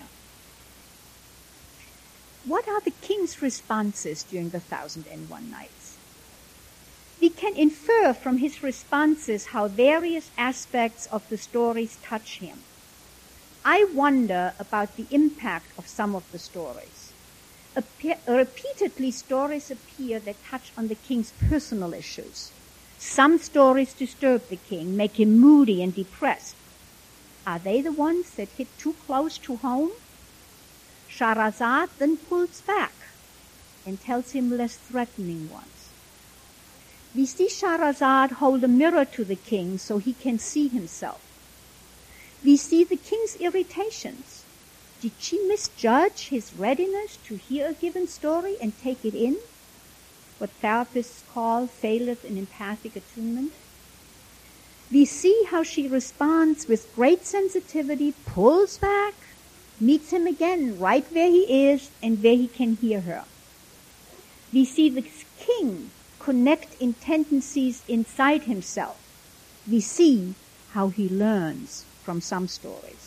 What are the king's responses during the Thousand and One Nights? We can infer from his responses how various aspects of the stories touch him. I wonder about the impact of some of the stories. Appear, repeatedly, stories appear that touch on the king's personal issues. Some stories disturb the king, make him moody and depressed. Are they the ones that hit too close to home? Shahrazad then pulls back and tells him less threatening ones. We see Shahrazad hold a mirror to the king so he can see himself. We see the king's irritations. Did she misjudge his readiness to hear a given story and take it in? What therapists call faileth in empathic attunement. We see how she responds with great sensitivity, pulls back, meets him again right where he is and where he can hear her. We see the king connect in tendencies inside himself. We see how he learns from some stories.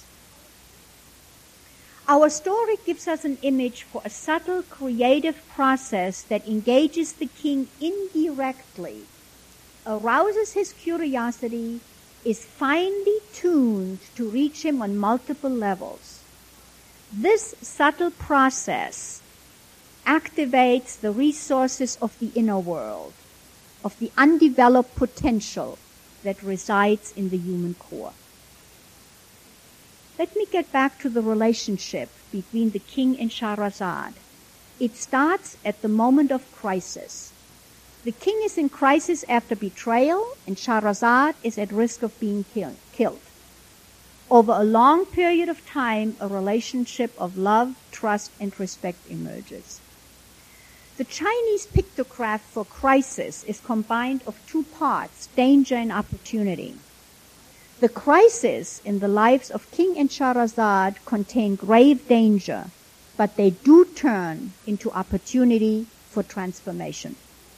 Our story gives us an image for a subtle creative process that engages the king indirectly, arouses his curiosity, is finely tuned to reach him on multiple levels. This subtle process activates the resources of the inner world, of the undeveloped potential that resides in the human core. Let me get back to the relationship between the king and Shahrazad. It starts at the moment of crisis. The king is in crisis after betrayal, and Shahrazad is at risk of being kill- killed. Over a long period of time, a relationship of love, trust, and respect emerges. The Chinese pictograph for crisis is combined of two parts, danger and opportunity. The crises in the lives of King and Shahrazad contain grave danger, but they do turn into opportunity for transformation.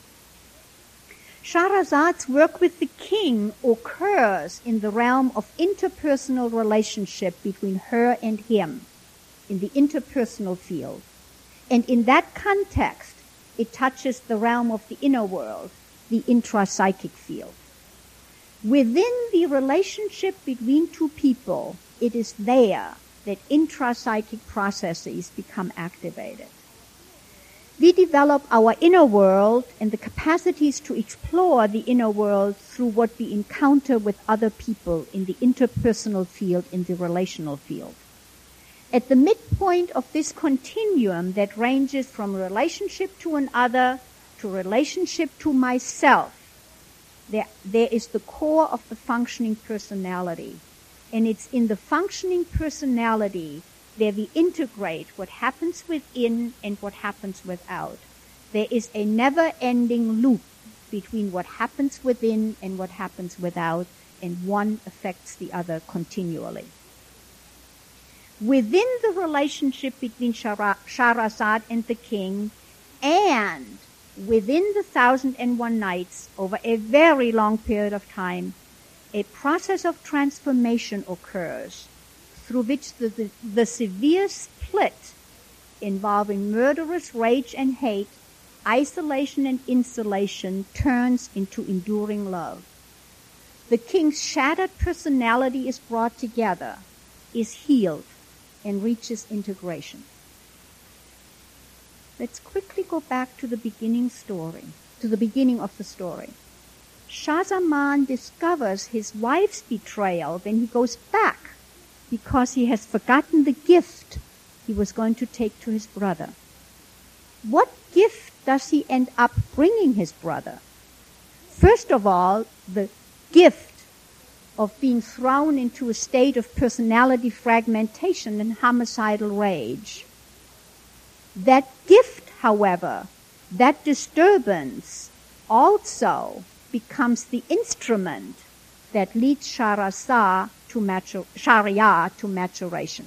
Shahrazad's work with the king occurs in the realm of interpersonal relationship between her and him, in the interpersonal field. And in that context, it touches the realm of the inner world, the intrapsychic field. Within the relationship between two people, it is there that intrapsychic processes become activated. We develop our inner world and the capacities to explore the inner world through what we encounter with other people in the interpersonal field, in the relational field. At the midpoint of this continuum that ranges from relationship to another to relationship to myself, there, there is the core of the functioning personality. And it's in the functioning personality that we integrate what happens within and what happens without. There is a never-ending loop between what happens within and what happens without, and one affects the other continually. Within the relationship between Shahrazad and the king, and within the Thousand and One Nights, over a very long period of time, a process of transformation occurs through which the, the, the severe split involving murderous rage and hate, isolation and insulation turns into enduring love. The king's shattered personality is brought together, is healed, and reaches integration. Let's quickly go back to the beginning story, to the beginning of the story. Shah-Zaman discovers his wife's betrayal when he goes back because he has forgotten the gift he was going to take to his brother. What gift does he end up bringing his brother? First of all, the gift of being thrown into a state of personality fragmentation and homicidal rage. That gift, however, that disturbance also becomes the instrument that leads Shahrazad to matur- Shahryar to maturation.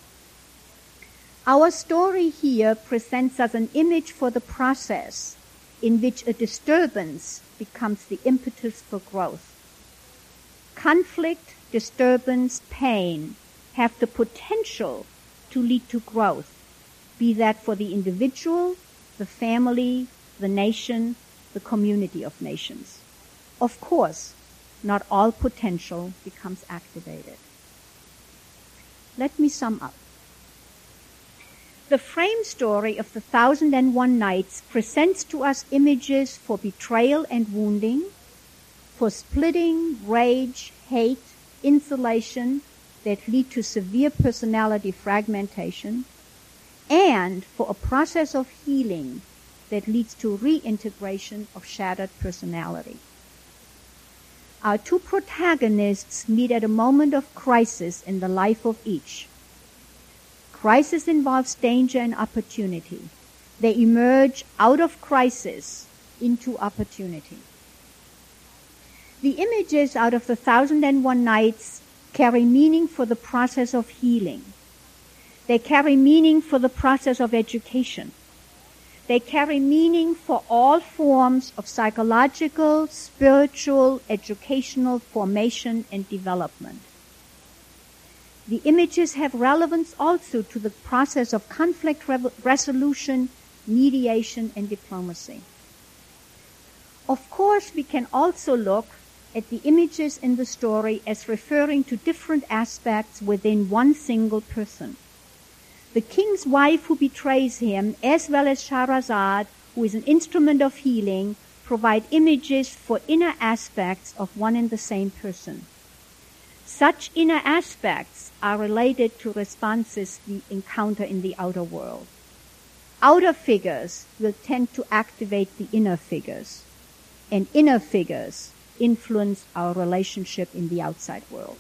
Our story here presents us an image for the process in which a disturbance becomes the impetus for growth. Conflict, disturbance, pain have the potential to lead to growth, be that for the individual, the family, the nation, the community of nations. Of course, not all potential becomes activated. Let me sum up. The frame story of the Thousand and One Nights presents to us images for betrayal and wounding, for splitting, rage, hate, insulation that lead to severe personality fragmentation, and for a process of healing that leads to reintegration of shattered personality. Our two protagonists meet at a moment of crisis in the life of each. Crisis involves danger and opportunity. They emerge out of crisis into opportunity. The images out of the Thousand and One Nights carry meaning for the process of healing. They carry meaning for the process of education. They carry meaning for all forms of psychological, spiritual, educational formation and development. The images have relevance also to the process of conflict re- resolution, mediation, and diplomacy. Of course, we can also look at the images in the story as referring to different aspects within one single person. The king's wife who betrays him, as well as Shahrazad, who is an instrument of healing, provide images for inner aspects of one and the same person. Such inner aspects are related to responses we encounter in the outer world. Outer figures will tend to activate the inner figures, and inner figures influence our relationship in the outside world.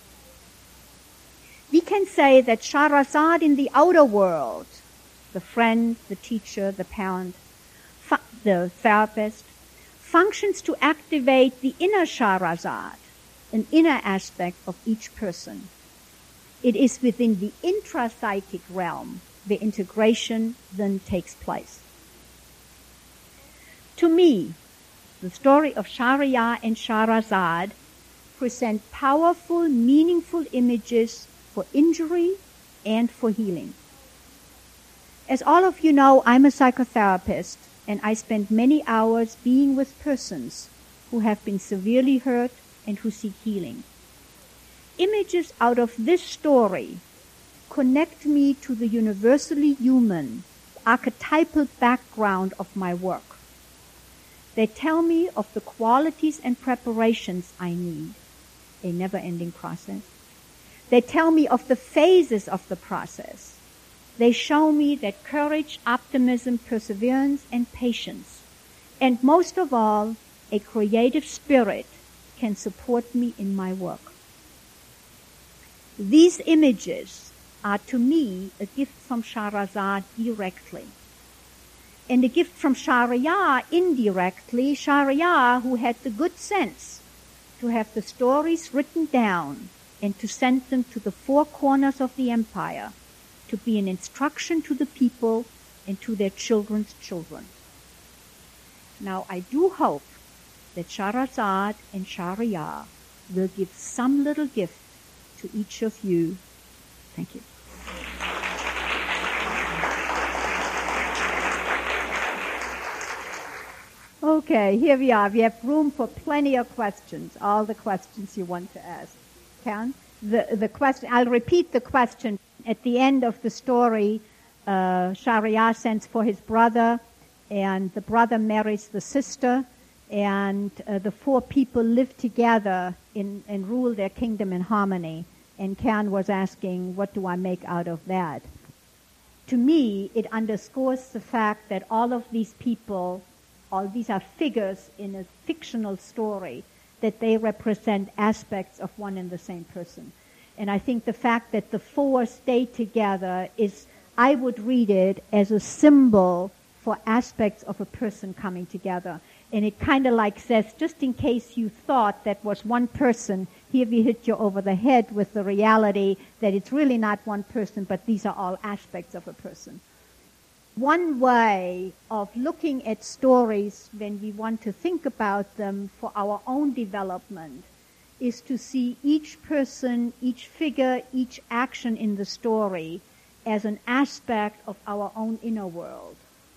We can say that Shahrazad in the outer world, the friend, the teacher, the parent, fu- the therapist, functions to activate the inner Shahrazad, an inner aspect of each person. It is within the intrapsychic realm where integration then takes place. To me, the story of Shahryar and Shahrazad present powerful, meaningful images for injury and for healing. As all of you know, I'm a psychotherapist, and I spend many hours being with persons who have been severely hurt and who seek healing. Images out of this story connect me to the universally human, archetypal background of my work. They tell me of the qualities and preparations I need, a never-ending process. They tell me of the phases of the process. They show me that courage, optimism, perseverance, and patience, and most of all, a creative spirit can support me in my work. These images are to me a gift from Shahrazad directly, and a gift from Shahryar indirectly, Shahryar who had the good sense to have the stories written down and to send them to the four corners of the empire to be an instruction to the people and to their children's children. Now I do hope that Shahrazad and Shahryar will give some little gift to each of you. Thank you. Okay, here we are. We have room for plenty of questions, all the questions you want to ask. Karen? The, the question, I'll repeat the question. At the end of the story, uh, Shahryar sends for his brother, and the brother marries the sister, and uh, the four people live together in, and rule their kingdom in harmony. And Karen was asking, what do I make out of that? To me, it underscores the fact that all of these people, all these are figures in a fictional story, that they represent aspects of one and the same person. And I think the fact that the four stay together is, I would read it as a symbol for aspects of a person coming together. And it kind of like says, just in case you thought that was one person, here we hit you over the head with the reality that it's really not one person, but these are all aspects of a person. One way of looking at stories when we want to think about them for our own development is to see each person, each figure, each action in the story as an aspect of our own inner world.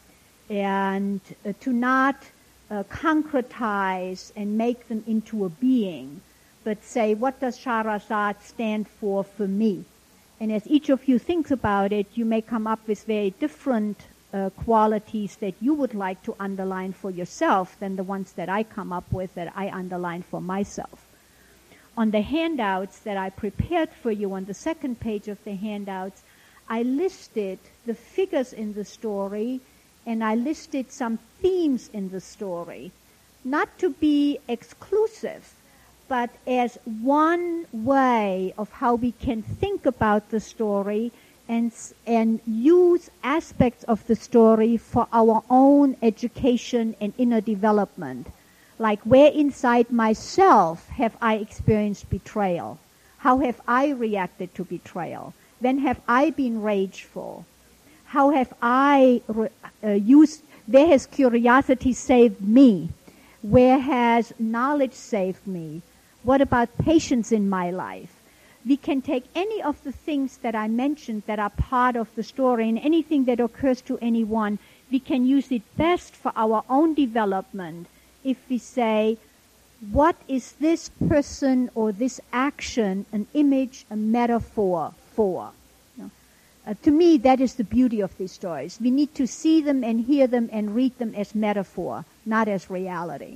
And uh, to not uh, concretize and make them into a being, but say, what does Shahrazad stand for for me? And as each of you thinks about it, you may come up with very different uh, qualities that you would like to underline for yourself than the ones that I come up with that I underline for myself. On the handouts that I prepared for you, on the second page of the handouts, I listed the figures in the story, and I listed some themes in the story, not to be exclusive, but as one way of how we can think about the story and, and use aspects of the story for our own education and inner development. Like, where inside myself have I experienced betrayal? How have I reacted to betrayal? When have I been rageful? How have I re- uh, used, where has curiosity saved me? Where has knowledge saved me? What about patience in my life? We can take any of the things that I mentioned that are part of the story, and anything that occurs to anyone, we can use it best for our own development if we say, what is this person or this action an image, a metaphor for? You know, uh, to me, that is the beauty of these stories. We need to see them and hear them and read them as metaphor, not as reality.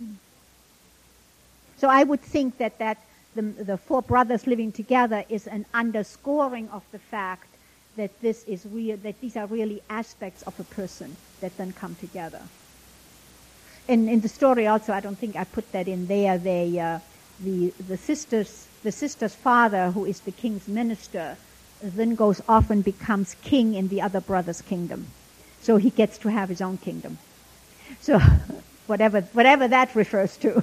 So I would think that, that the, the four brothers living together is an underscoring of the fact that this is real, that these are really aspects of a person that then come together. And in the story also, I don't think I put that in there. They, uh, the the sisters, the sister's father, who is the king's minister, then goes off and becomes king in the other brother's kingdom. So he gets to have his own kingdom. So whatever whatever that refers to.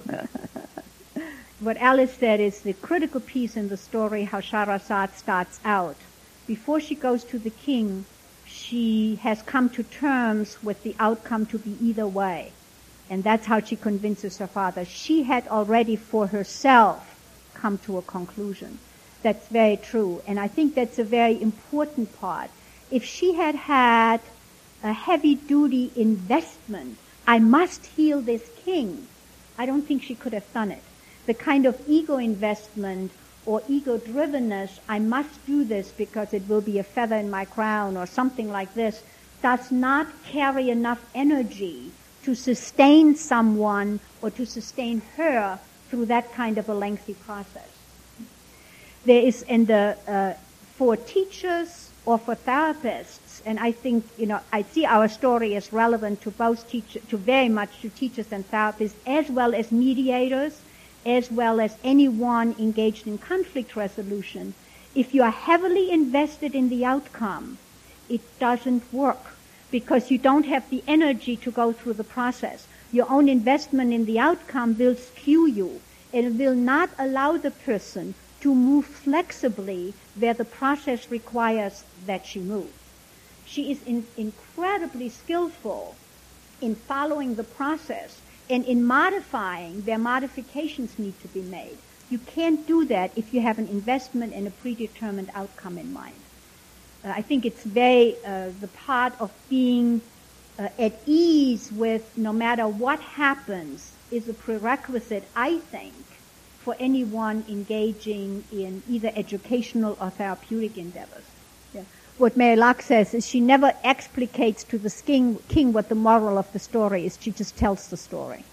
What Alice said is the critical piece in the story, how Shahrazad starts out. Before she goes to the king, she has come to terms with the outcome to be either way. And that's how she convinces her father. She had already for herself come to a conclusion. That's very true. And I think that's a very important part. If she had had a heavy-duty investment, I must heal this king, I don't think she could have done it. The kind of ego investment or ego-drivenness, I must do this because it will be a feather in my crown or something like this, does not carry enough energy to sustain someone or to sustain her through that kind of a lengthy process. There is in the, uh, for teachers or for therapists, and I think, you know, I see our story as relevant to both teach, to very much to teachers and therapists, as well as mediators, as well as anyone engaged in conflict resolution. If you are heavily invested in the outcome, it doesn't work because you don't have the energy to go through the process. Your own investment in the outcome will skew you. It will not allow the person to move flexibly where the process requires that she move. She is in, incredibly skillful in following the process and in modifying where modifications need to be made. You can't do that if you have an investment and a predetermined outcome in mind. Uh, I think it's very, uh, the part of being uh, at ease with no matter what happens is a prerequisite, I think, for anyone engaging in either educational or therapeutic endeavors. Yeah. What Mary Locke says is she never explicates to the king, king what the moral of the story is. She just tells the story.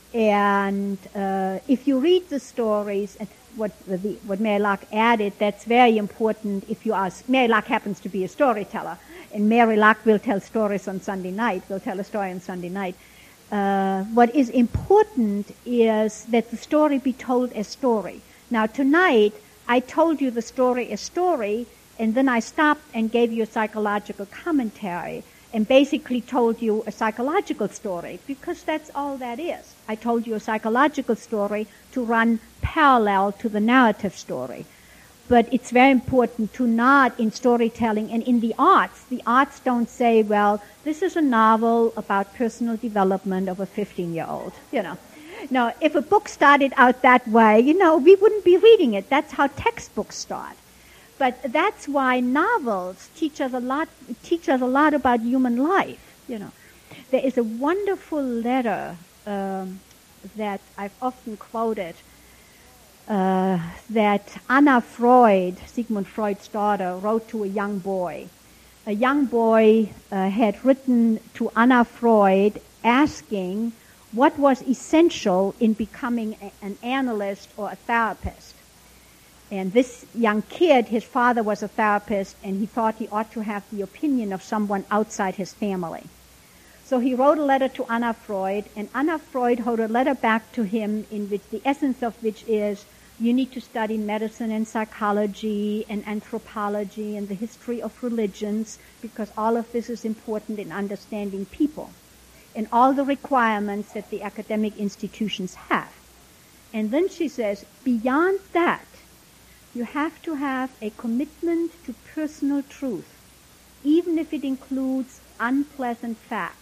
And uh, if you read the stories, and what the, what Mary Locke added, that's very important. If you ask, Mary Locke happens to be a storyteller, and Mary Locke will tell stories on Sunday night. Will tell a story on Sunday night. Uh, what is important is that the story be told as story. Now tonight, I told you the story as story, and then I stopped and gave you a psychological commentary and basically told you a psychological story, because that's all that is. I told you a psychological story to run parallel to the narrative story. But it's very important to not, in storytelling and in the arts, the arts don't say, well, this is a novel about personal development of a fifteen-year-old, you know. Now, if a book started out that way, you know, we wouldn't be reading it. That's how textbooks start. But that's why novels teach us a lot, teach us a lot about human life, you know. There is a wonderful letter um, that I've often quoted, uh, that Anna Freud, Sigmund Freud's daughter, wrote to a young boy. A young boy uh, had written to Anna Freud asking what was essential in becoming a, an analyst or a therapist. And this young kid, his father was a therapist, and he thought he ought to have the opinion of someone outside his family. So he wrote a letter to Anna Freud, and Anna Freud wrote a letter back to him in which the essence of which is, you need to study medicine and psychology and anthropology and the history of religions, because all of this is important in understanding people and all the requirements that the academic institutions have. And then she says, beyond that, you have to have a commitment to personal truth, even if it includes unpleasant facts.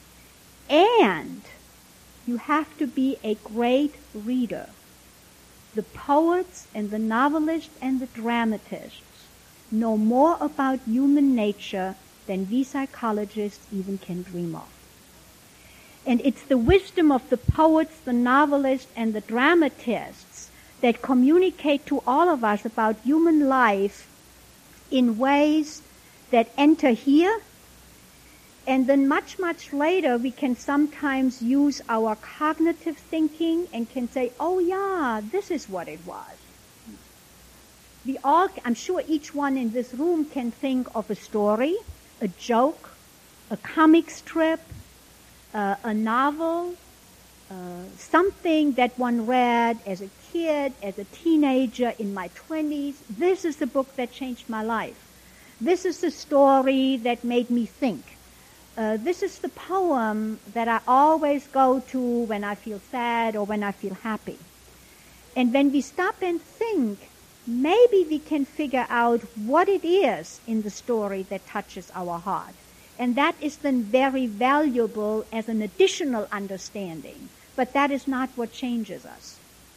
And you have to be a great reader. The poets and the novelists and the dramatists know more about human nature than we psychologists even can dream of. And it's the wisdom of the poets, the novelists, and the dramatists that communicate to all of us about human life in ways that enter here, and then much, much later we can sometimes use our cognitive thinking and can say, oh yeah, this is what it was. We all, I'm sure each one in this room can think of a story, a joke, a comic strip, uh, a novel, uh, something that one read as a kid, as a teenager, in my twenties. This is the book that changed my life. This is the story that made me think. Uh, this is the poem that I always go to when I feel sad or when I feel happy. And when we stop and think, maybe we can figure out what it is in the story that touches our heart. And that is then very valuable as an additional understanding. But that is not what changes us.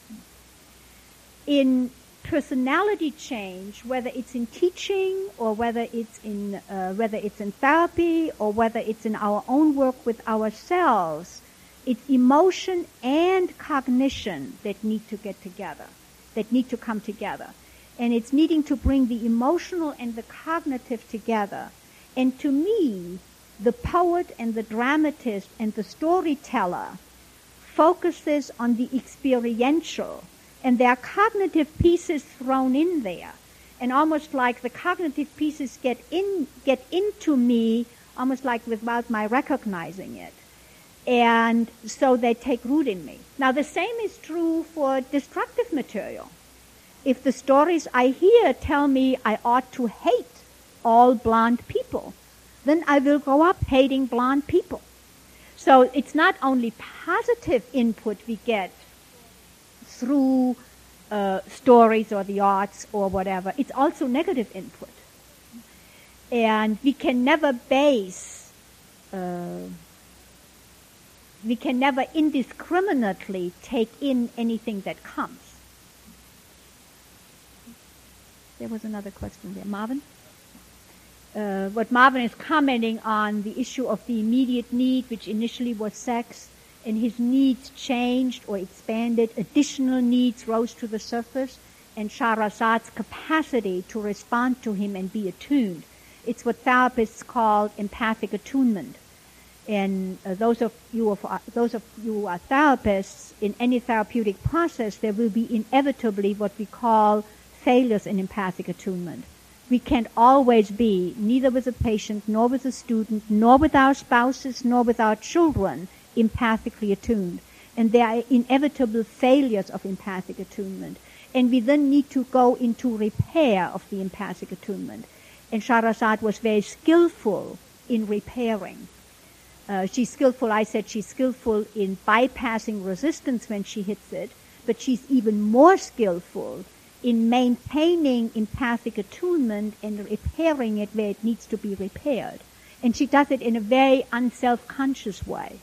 In personality change, whether it's in teaching or whether it's in uh, whether it's in therapy or whether it's in our own work with ourselves, it's emotion and cognition that need to get together, that need to come together. And it's needing to bring the emotional and the cognitive together. And to me, the poet and the dramatist and the storyteller focuses on the experiential, and there are cognitive pieces thrown in there. And almost like the cognitive pieces get in, get into me, almost like without my recognizing it. And so they take root in me. Now the same is true for destructive material. If the stories I hear tell me I ought to hate all blonde people, then I will grow up hating blonde people. So it's not only positive input we get through uh, stories or the arts or whatever, it's also negative input. And we can never base, uh, we can never indiscriminately take in anything that comes. There was another question there. Marvin? Uh, what Marvin is commenting on the issue of the immediate need, which initially was sex, and his needs changed or expanded, additional needs rose to the surface, and Shahrazad's capacity to respond to him and be attuned. It's what therapists call empathic attunement. And uh, those of you of, uh, those of you who are therapists, in any therapeutic process, there will be inevitably what we call failures in empathic attunement. We can't always be, neither with a patient, nor with a student, nor with our spouses, nor with our children, empathically attuned. And there are inevitable failures of empathic attunement. And we then need to go into repair of the empathic attunement. And Shahrazad was very skillful in repairing. Uh, she's skillful, I said she's skillful in bypassing resistance when she hits it, but she's even more skillful in maintaining empathic attunement and repairing it where it needs to be repaired. And she does it in a very unself-conscious way.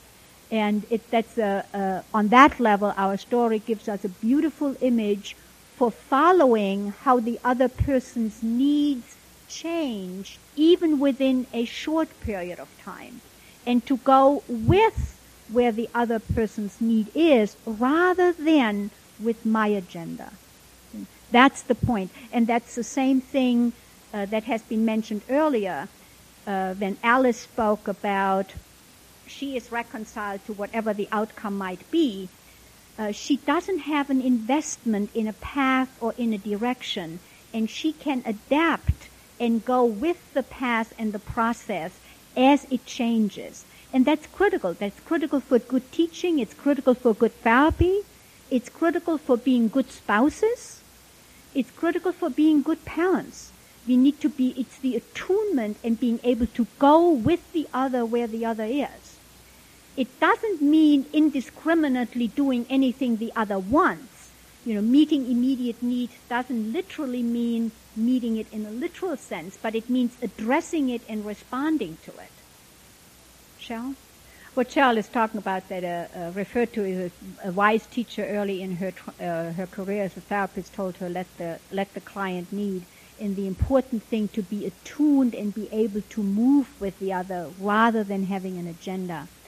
And it, that's a, uh, on that level, our story gives us a beautiful image for following how the other person's needs change, even within a short period of time, and to go with where the other person's need is, rather than with my agenda. That's the point. And that's the same thing uh, that has been mentioned earlier uh, when Alice spoke about she is reconciled to whatever the outcome might be. Uh, she doesn't have an investment in a path or in a direction, and she can adapt and go with the path and the process as it changes. And that's critical. That's critical for good teaching. It's critical for good therapy. It's critical for being good spouses. It's critical for being good parents. We need to be, it's the attunement and being able to go with the other where the other is. It doesn't mean indiscriminately doing anything the other wants. You know, meeting immediate needs doesn't literally mean meeting it in a literal sense, but it means addressing it and responding to it. Cheryl? What Cheryl is talking about that uh, uh, referred to is a, a wise teacher early in her uh, her career as a therapist told her, let the let the client need, and the important thing to be attuned and be able to move with the other rather than having an agenda.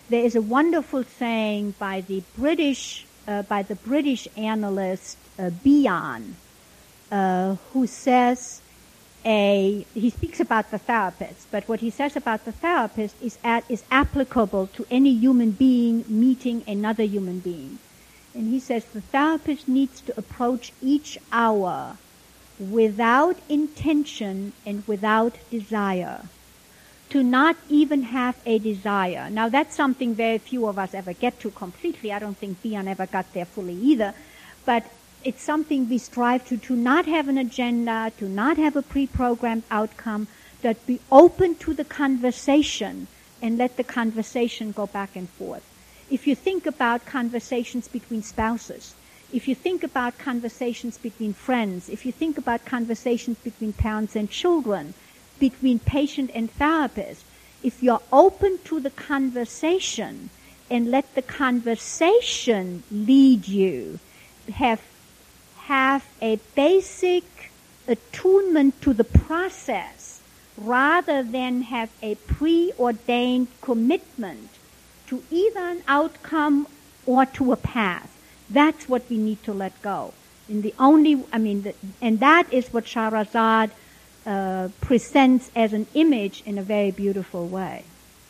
there is a wonderful saying by the British, uh, by the British analyst uh, Bion, uh, who says, a, he speaks about the therapist, but what he says about the therapist is, at, is applicable to any human being meeting another human being. And he says the therapist needs to approach each hour without intention and without desire. To not even have a desire. Now that's something very few of us ever get to completely. I don't think Bion ever got there fully either. But it's something we strive to, to not have an agenda, to not have a pre-programmed outcome, that be open to the conversation and let the conversation go back and forth. If you think about conversations between spouses, if you think about conversations between friends, if you think about conversations between parents and children, between patient and therapist, if you're open to the conversation and let the conversation lead you, have have a basic attunement to the process rather than have a preordained commitment to either an outcome or to a path. That's what we need to let go. And the only, I mean, the, and that is what Shahrazad uh, presents as an image in a very beautiful way.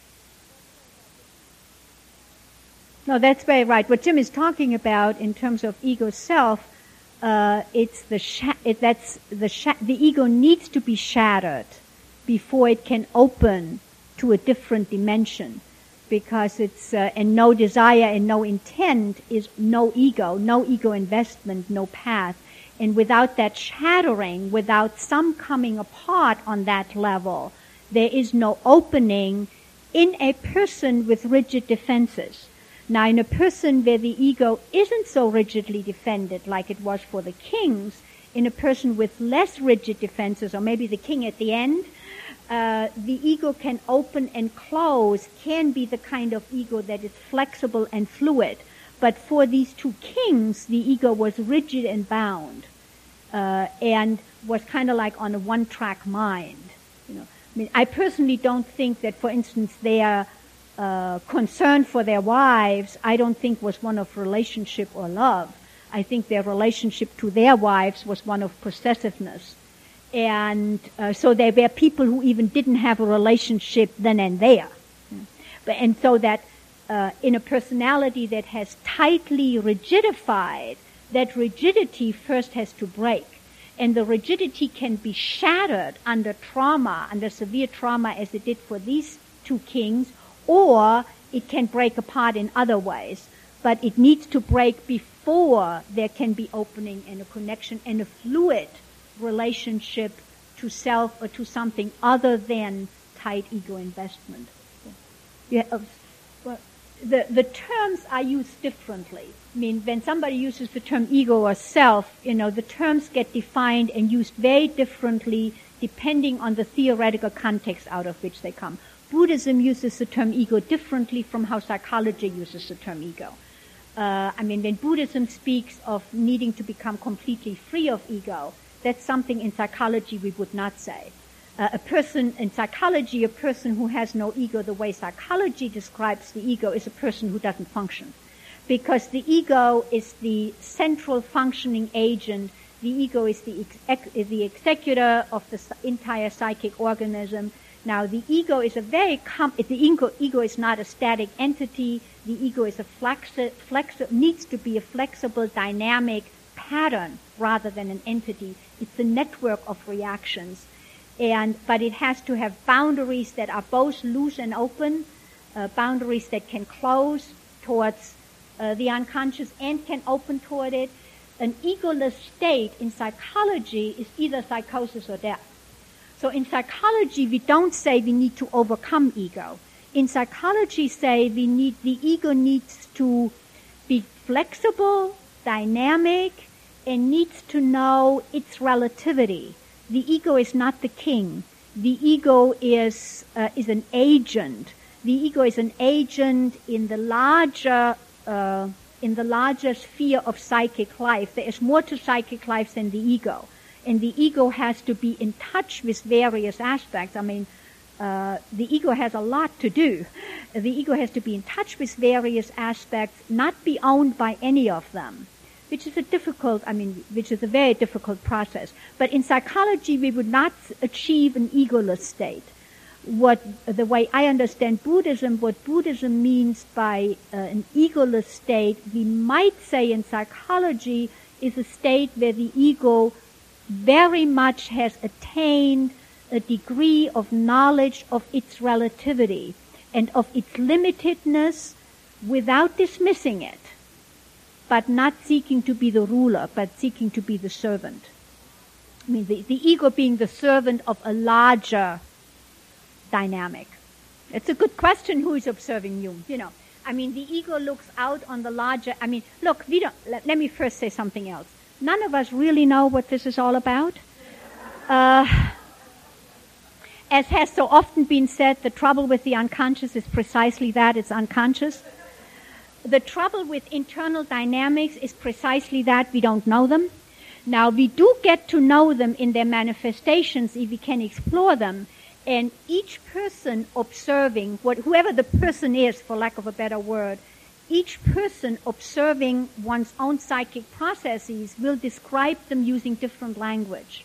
No, that's very right. What Jim is talking about in terms of ego self, uh, it's the sha- it, that's the sha- the ego needs to be shattered before it can open to a different dimension. Because it's, uh, and no desire and no intent is no ego, no ego investment, no path. And without that shattering, without some coming apart on that level, there is no opening in a person with rigid defenses. Now, in a person where the ego isn't so rigidly defended like it was for the kings, in a person with less rigid defenses, or maybe the king at the end, Uh, the ego can open and close, can be the kind of ego that is flexible and fluid. But for these two kings, the ego was rigid and bound, uh, and was kind of like on a one-track mind. You know, I mean, I personally don't think that, for instance, their uh, concern for their wives, I don't think was one of relationship or love. I think their relationship to their wives was one of possessiveness. And uh, so there were people who even didn't have a relationship then and there. But, and so that uh, in a personality that has tightly rigidified, that rigidity first has to break. And the rigidity can be shattered under trauma, under severe trauma as it did for these two kings, or it can break apart in other ways. But it needs to break before there can be opening and a connection and a fluid relationship to self or to something other than tight ego investment. Yeah, uh, well, the the terms are used differently. I mean, when somebody uses the term ego or self, you know, the terms get defined and used very differently depending on the theoretical context out of which they come. Buddhism uses the term ego differently from how psychology uses the term ego. Uh, I mean, when Buddhism speaks of needing to become completely free of ego, that's something in psychology we would not say. Uh, a person in psychology, a person who has no ego, the way psychology describes the ego, is a person who doesn't function. Because the ego is the central functioning agent. The ego is the, ex- is the executor of the entire psychic organism. Now, the ego is a very com- the ego, ego is not a static entity. The ego is a flexi- flexi- needs to be a flexible, dynamic pattern rather than an entity. It's a network of reactions, and but it has to have boundaries that are both loose and open, uh, boundaries that can close towards uh, the unconscious and can open toward it. An egoless state in psychology is either psychosis or death. So in psychology, we don't say we need to overcome ego. In psychology, say we need the ego needs to be flexible, dynamic, and needs to know its relativity. The ego is not the king. The ego is uh, is an agent. The ego is an agent in the larger uh, in the larger sphere of psychic life. There is more to psychic life than the ego, and the ego has to be in touch with various aspects. I mean, uh, the ego has a lot to do. The ego has to be in touch with various aspects, not be owned by any of them, which is a difficult, I mean, which is a very difficult process. But in psychology, we would not achieve an egoless state. What, the way I understand Buddhism, what Buddhism means by uh, an egoless state, we might say in psychology, is a state where the ego very much has attained a degree of knowledge of its relativity and of its limitedness without dismissing it, but not seeking to be the ruler, but seeking to be the servant. I mean, the, the ego being the servant of a larger dynamic. It's a good question, who is observing you, you know. I mean, the ego looks out on the larger, I mean, look, we don't, let, let me first say something else. None of us really know what this is all about. Uh, as has so often been said, the trouble with the unconscious is precisely that, it's unconscious. The trouble with internal dynamics is precisely that, we don't know them. Now, we do get to know them in their manifestations if we can explore them. And each person observing, what, whoever the person is, for lack of a better word, each person observing one's own psychic processes will describe them using different language.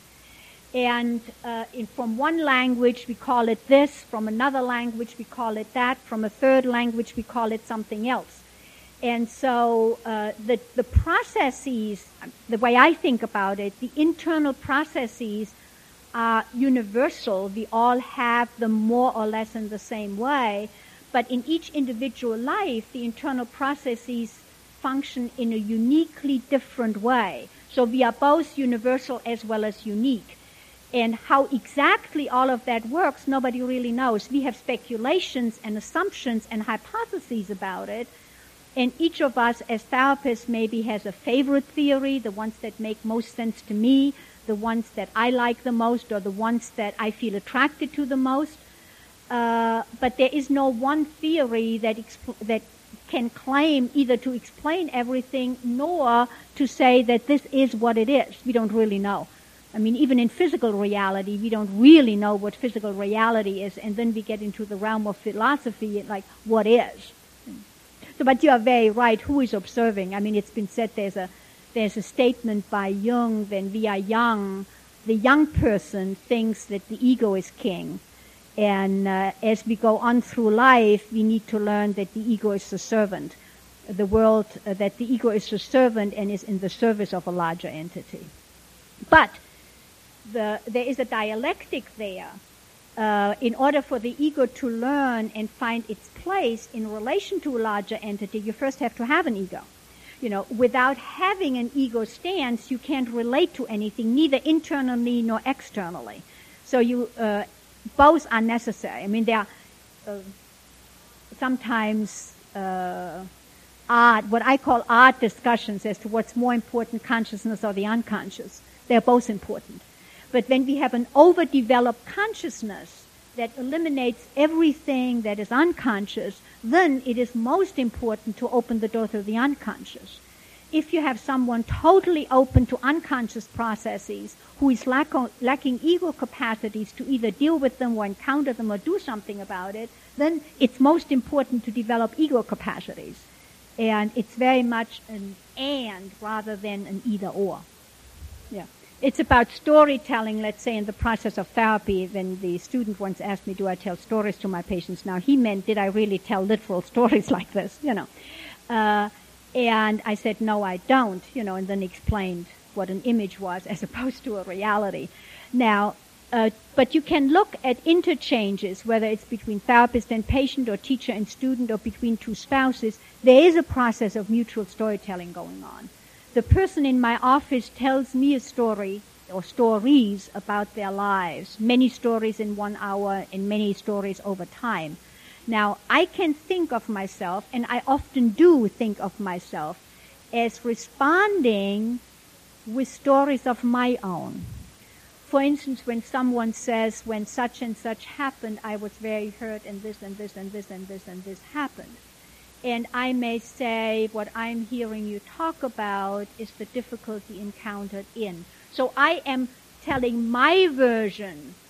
And uh, in, from one language we call it this, from another language we call it that, from a third language we call it something else. And so uh, the, the processes, the way I think about it, the internal processes are universal. We all have them more or less in the same way. But in each individual life, the internal processes function in a uniquely different way. So we are both universal as well as unique. And how exactly all of that works, nobody really knows. We have speculations and assumptions and hypotheses about it. And each of us as therapists maybe has a favorite theory, the ones that make most sense to me, the ones that I like the most, or the ones that I feel attracted to the most. Uh, but there is no one theory that exp- that can claim either to explain everything nor to say that this is what it is. We don't really know. I mean, even in physical reality, we don't really know what physical reality is, and then we get into the realm of philosophy, like, what is? So, but you are very right, who is observing? I mean, it's been said there's a there's a statement by Jung, when we are young, the young person thinks that the ego is king. And uh, as we go on through life, we need to learn that the ego is the servant. The world, uh, that the ego is the servant and is in the service of a larger entity. But the, there is a dialectic there. Uh, in order for the ego to learn and find its place in relation to a larger entity, you first have to have an ego. You know, without having an ego stance, you can't relate to anything, neither internally nor externally. So you, uh, both are necessary. I mean, there are uh, sometimes uh, art, what I call art discussions as to what's more important, consciousness or the unconscious. They're both important. But when we have an overdeveloped consciousness that eliminates everything that is unconscious, then it is most important to open the door to the unconscious. If you have someone totally open to unconscious processes who is lack- lacking ego capacities to either deal with them or encounter them or do something about it, then it's most important to develop ego capacities. And it's very much an and rather than an either or. Yeah. It's about storytelling, let's say, in the process of therapy. When the student once asked me, do I tell stories to my patients? Now, he meant, did I really tell literal stories like this, you know? Uh, and I said, no, I don't, you know, and then explained what an image was as opposed to a reality. Now, uh, but you can look at interchanges, whether it's between therapist and patient or teacher and student or between two spouses. There is a process of mutual storytelling going on. The person in my office tells me a story or stories about their lives, many stories in one hour and many stories over time. Now, I can think of myself, and I often do think of myself, as responding with stories of my own. For instance, when someone says, when such and such happened, I was very hurt, and this and this and this and this and this happened. And I may say, what I'm hearing you talk about is the difficulty encountered in. So I am telling my version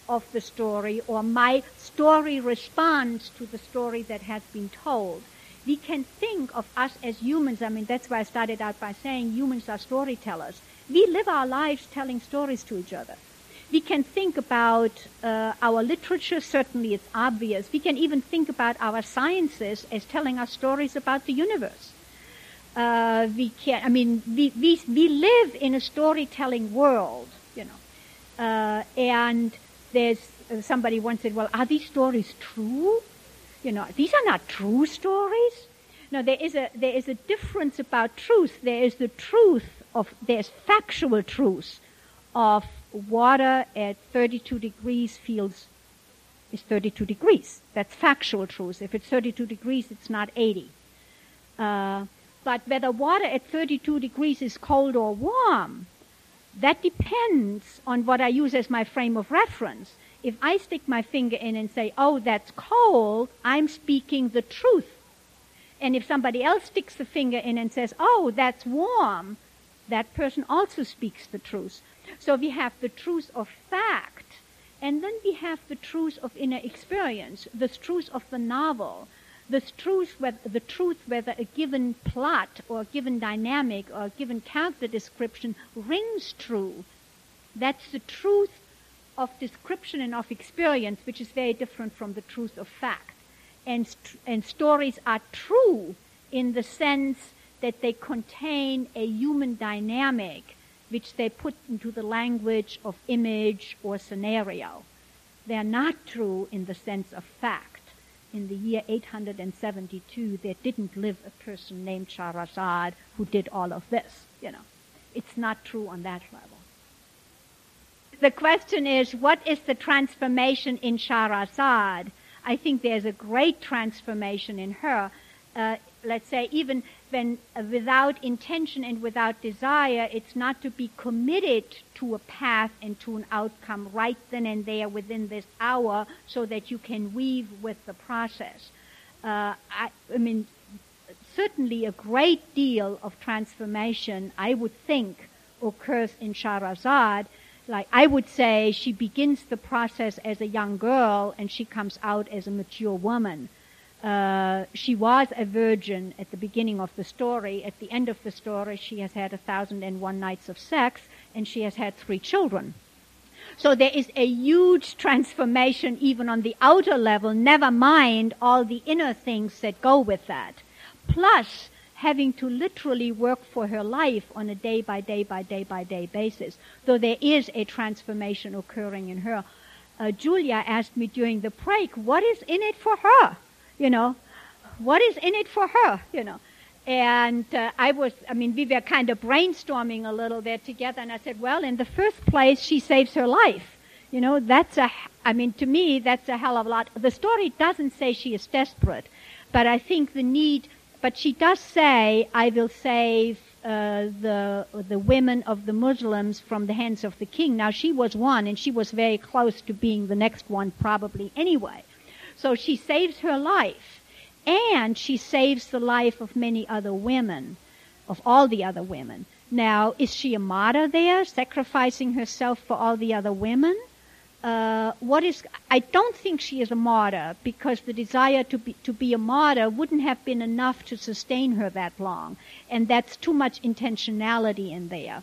of the story, or my story responds to the story that has been told. We can think of us as humans. I mean, that's why I started out by saying humans are storytellers. We live our lives telling stories to each other. We can think about uh, our literature, certainly it's obvious. We can even think about our sciences as telling us stories about the universe. Uh, we can, I mean, we, we, we live in a storytelling world, you know. Uh, and there's, uh, somebody once said, well, are these stories true? You know, these are not true stories. No, there is a, there is a difference about truth. There is the truth of, there's factual truth of water at thirty-two degrees feels, is thirty-two degrees. That's factual truth. If it's thirty-two degrees, it's not eighty. Uh, but whether water at thirty-two degrees is cold or warm, that depends on what I use as my frame of reference. If I stick my finger in and say, oh, that's cold, I'm speaking the truth. And if somebody else sticks the finger in and says, oh, that's warm, that person also speaks the truth. So we have the truth of fact, and then we have the truth of inner experience, the truth of the novel, the truth whether, the truth whether a given plot or a given dynamic or a given character description rings true. That's the truth of description and of experience, which is very different from the truth of fact. And, st- and stories are true in the sense that they contain a human dynamic which they put into the language of image or scenario. They are not true in the sense of fact. In the year eight hundred seventy-two, there didn't live a person named Shahrazad who did all of this, you know. It's not true on that level. The question is, what is the transformation in Shahrazad? I think there's a great transformation in her. Uh, let's say even when uh, without intention and without desire, it's not to be committed to a path and to an outcome right then and there within this hour so that you can weave with the process. Uh, I, I mean, certainly a great deal of transformation, I would think, occurs in Shahrazad. Like I would say she begins the process as a young girl and she comes out as a mature woman. Uh, she was a virgin at the beginning of the story. At the end of the story, she has had a thousand and one nights of sex, and she has had three children. So there is a huge transformation even on the outer level, never mind all the inner things that go with that. Plus, having to literally work for her life on a day by day by day by day basis. Though there is a transformation occurring in her. Uh, Julia asked me during the break, what is in it for her? You know, what is in it for her, you know? And uh, I was, I mean, we were kind of brainstorming a little there together, and I said, well, in the first place, she saves her life. You know, that's a, I mean, to me, that's a hell of a lot. The story doesn't say she is desperate, but I think the need, but she does say, I will save uh, the the women of the Muslims from the hands of the king. Now, she was one, and she was very close to being the next one probably anyway. So she saves her life, and she saves the life of many other women, of all the other women. Now, is she a martyr there, sacrificing herself for all the other women? Uh, what is? I don't think she is a martyr, because the desire to be to be a martyr wouldn't have been enough to sustain her that long, and that's too much intentionality in there.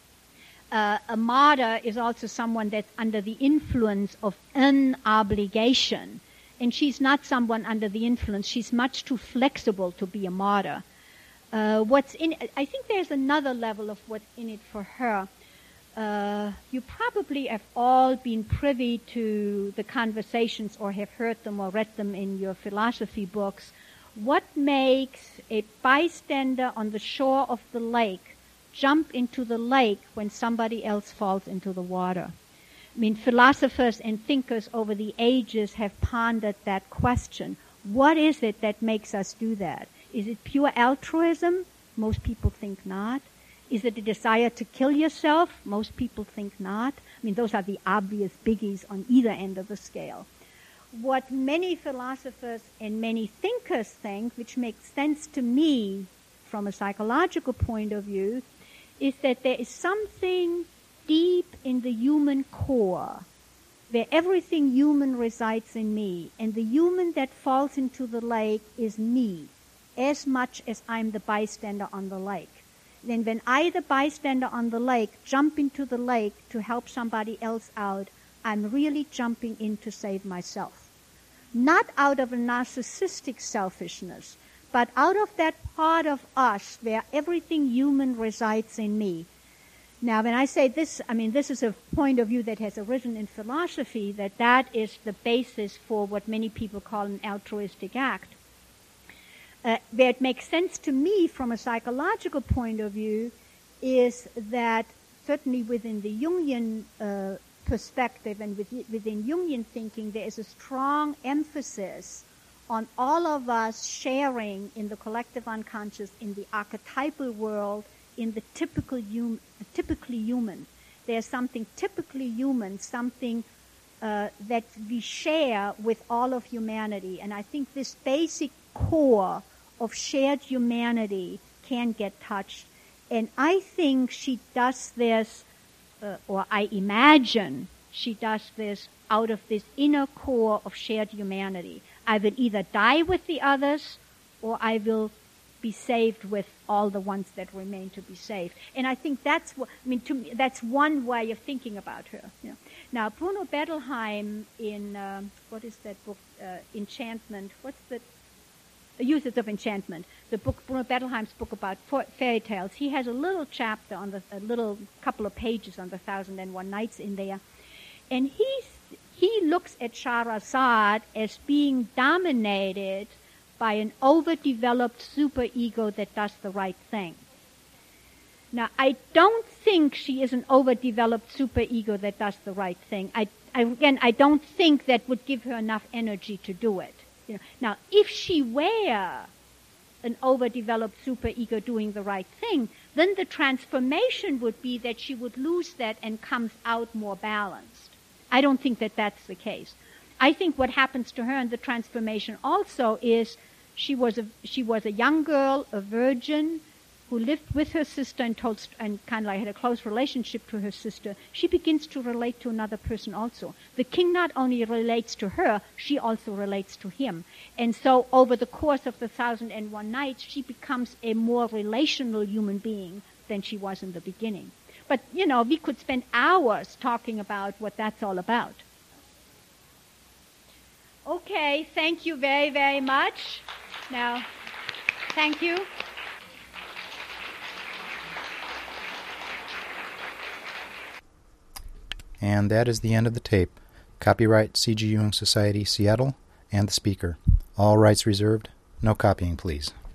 Uh, a martyr is also someone that's under the influence of an obligation. And she's not someone under the influence. She's much too flexible to be a martyr. Uh, what's in? I think there's another level of what's in it for her. Uh, you probably have all been privy to the conversations or have heard them or read them in your philosophy books. What makes a bystander on the shore of the lake jump into the lake when somebody else falls into the water? I mean, philosophers and thinkers over the ages have pondered that question. What is it that makes us do that? Is it pure altruism? Most people think not. Is it a desire to kill yourself? Most people think not. I mean, those are the obvious biggies on either end of the scale. What many philosophers and many thinkers think, which makes sense to me from a psychological point of view, is that there is something deep in the human core where everything human resides in me, and the human that falls into the lake is me, as much as I'm the bystander on the lake. Then when I, the bystander on the lake, jump into the lake to help somebody else out, I'm really jumping in to save myself. Not out of a narcissistic selfishness, but out of that part of us where everything human resides in me. Now, when I say this, I mean, this is a point of view that has arisen in philosophy, that that is the basis for what many people call an altruistic act. Uh, where it makes sense to me from a psychological point of view is that certainly within the Jungian uh, perspective and within, within Jungian thinking, there is a strong emphasis on all of us sharing in the collective unconscious, in the archetypal world, in the typical hum, typically human. There's something typically human, something uh, that we share with all of humanity. And I think this basic core of shared humanity can get touched. And I think she does this, uh, or I imagine she does this out of this inner core of shared humanity. I will either die with the others, or I will be saved with all the ones that remain to be saved. And I think that's what, I mean, to me, that's one way of thinking about her. You know. Now, Bruno Bettelheim in, um, what is that book, uh, Enchantment, what's the, Uses of Enchantment, the book, Bruno Bettelheim's book about fairy tales, he has a little chapter on the, a little couple of pages on the Thousand and One Nights in there. And he's, he looks at Shahrazad as being dominated by an overdeveloped superego that does the right thing. Now, I don't think she is an overdeveloped superego that does the right thing. I, I, again, I don't think that would give her enough energy to do it. You know, now, if she were an overdeveloped superego doing the right thing, then the transformation would be that she would lose that and comes out more balanced. I don't think that that's the case. I think what happens to her in the transformation also is she was a she was a young girl, a virgin, who lived with her sister and told and kind of like had a close relationship to her sister. She begins to relate to another person also. The king not only relates to her, she also relates to him. And so over the course of the Thousand and One Nights, she becomes a more relational human being than she was in the beginning. But, you know, we could spend hours talking about what that's all about. Okay, thank you very, very much. Now, thank you. And that is the end of the tape. Copyright C G Jung Society, Seattle, and the speaker. All rights reserved. No copying, please.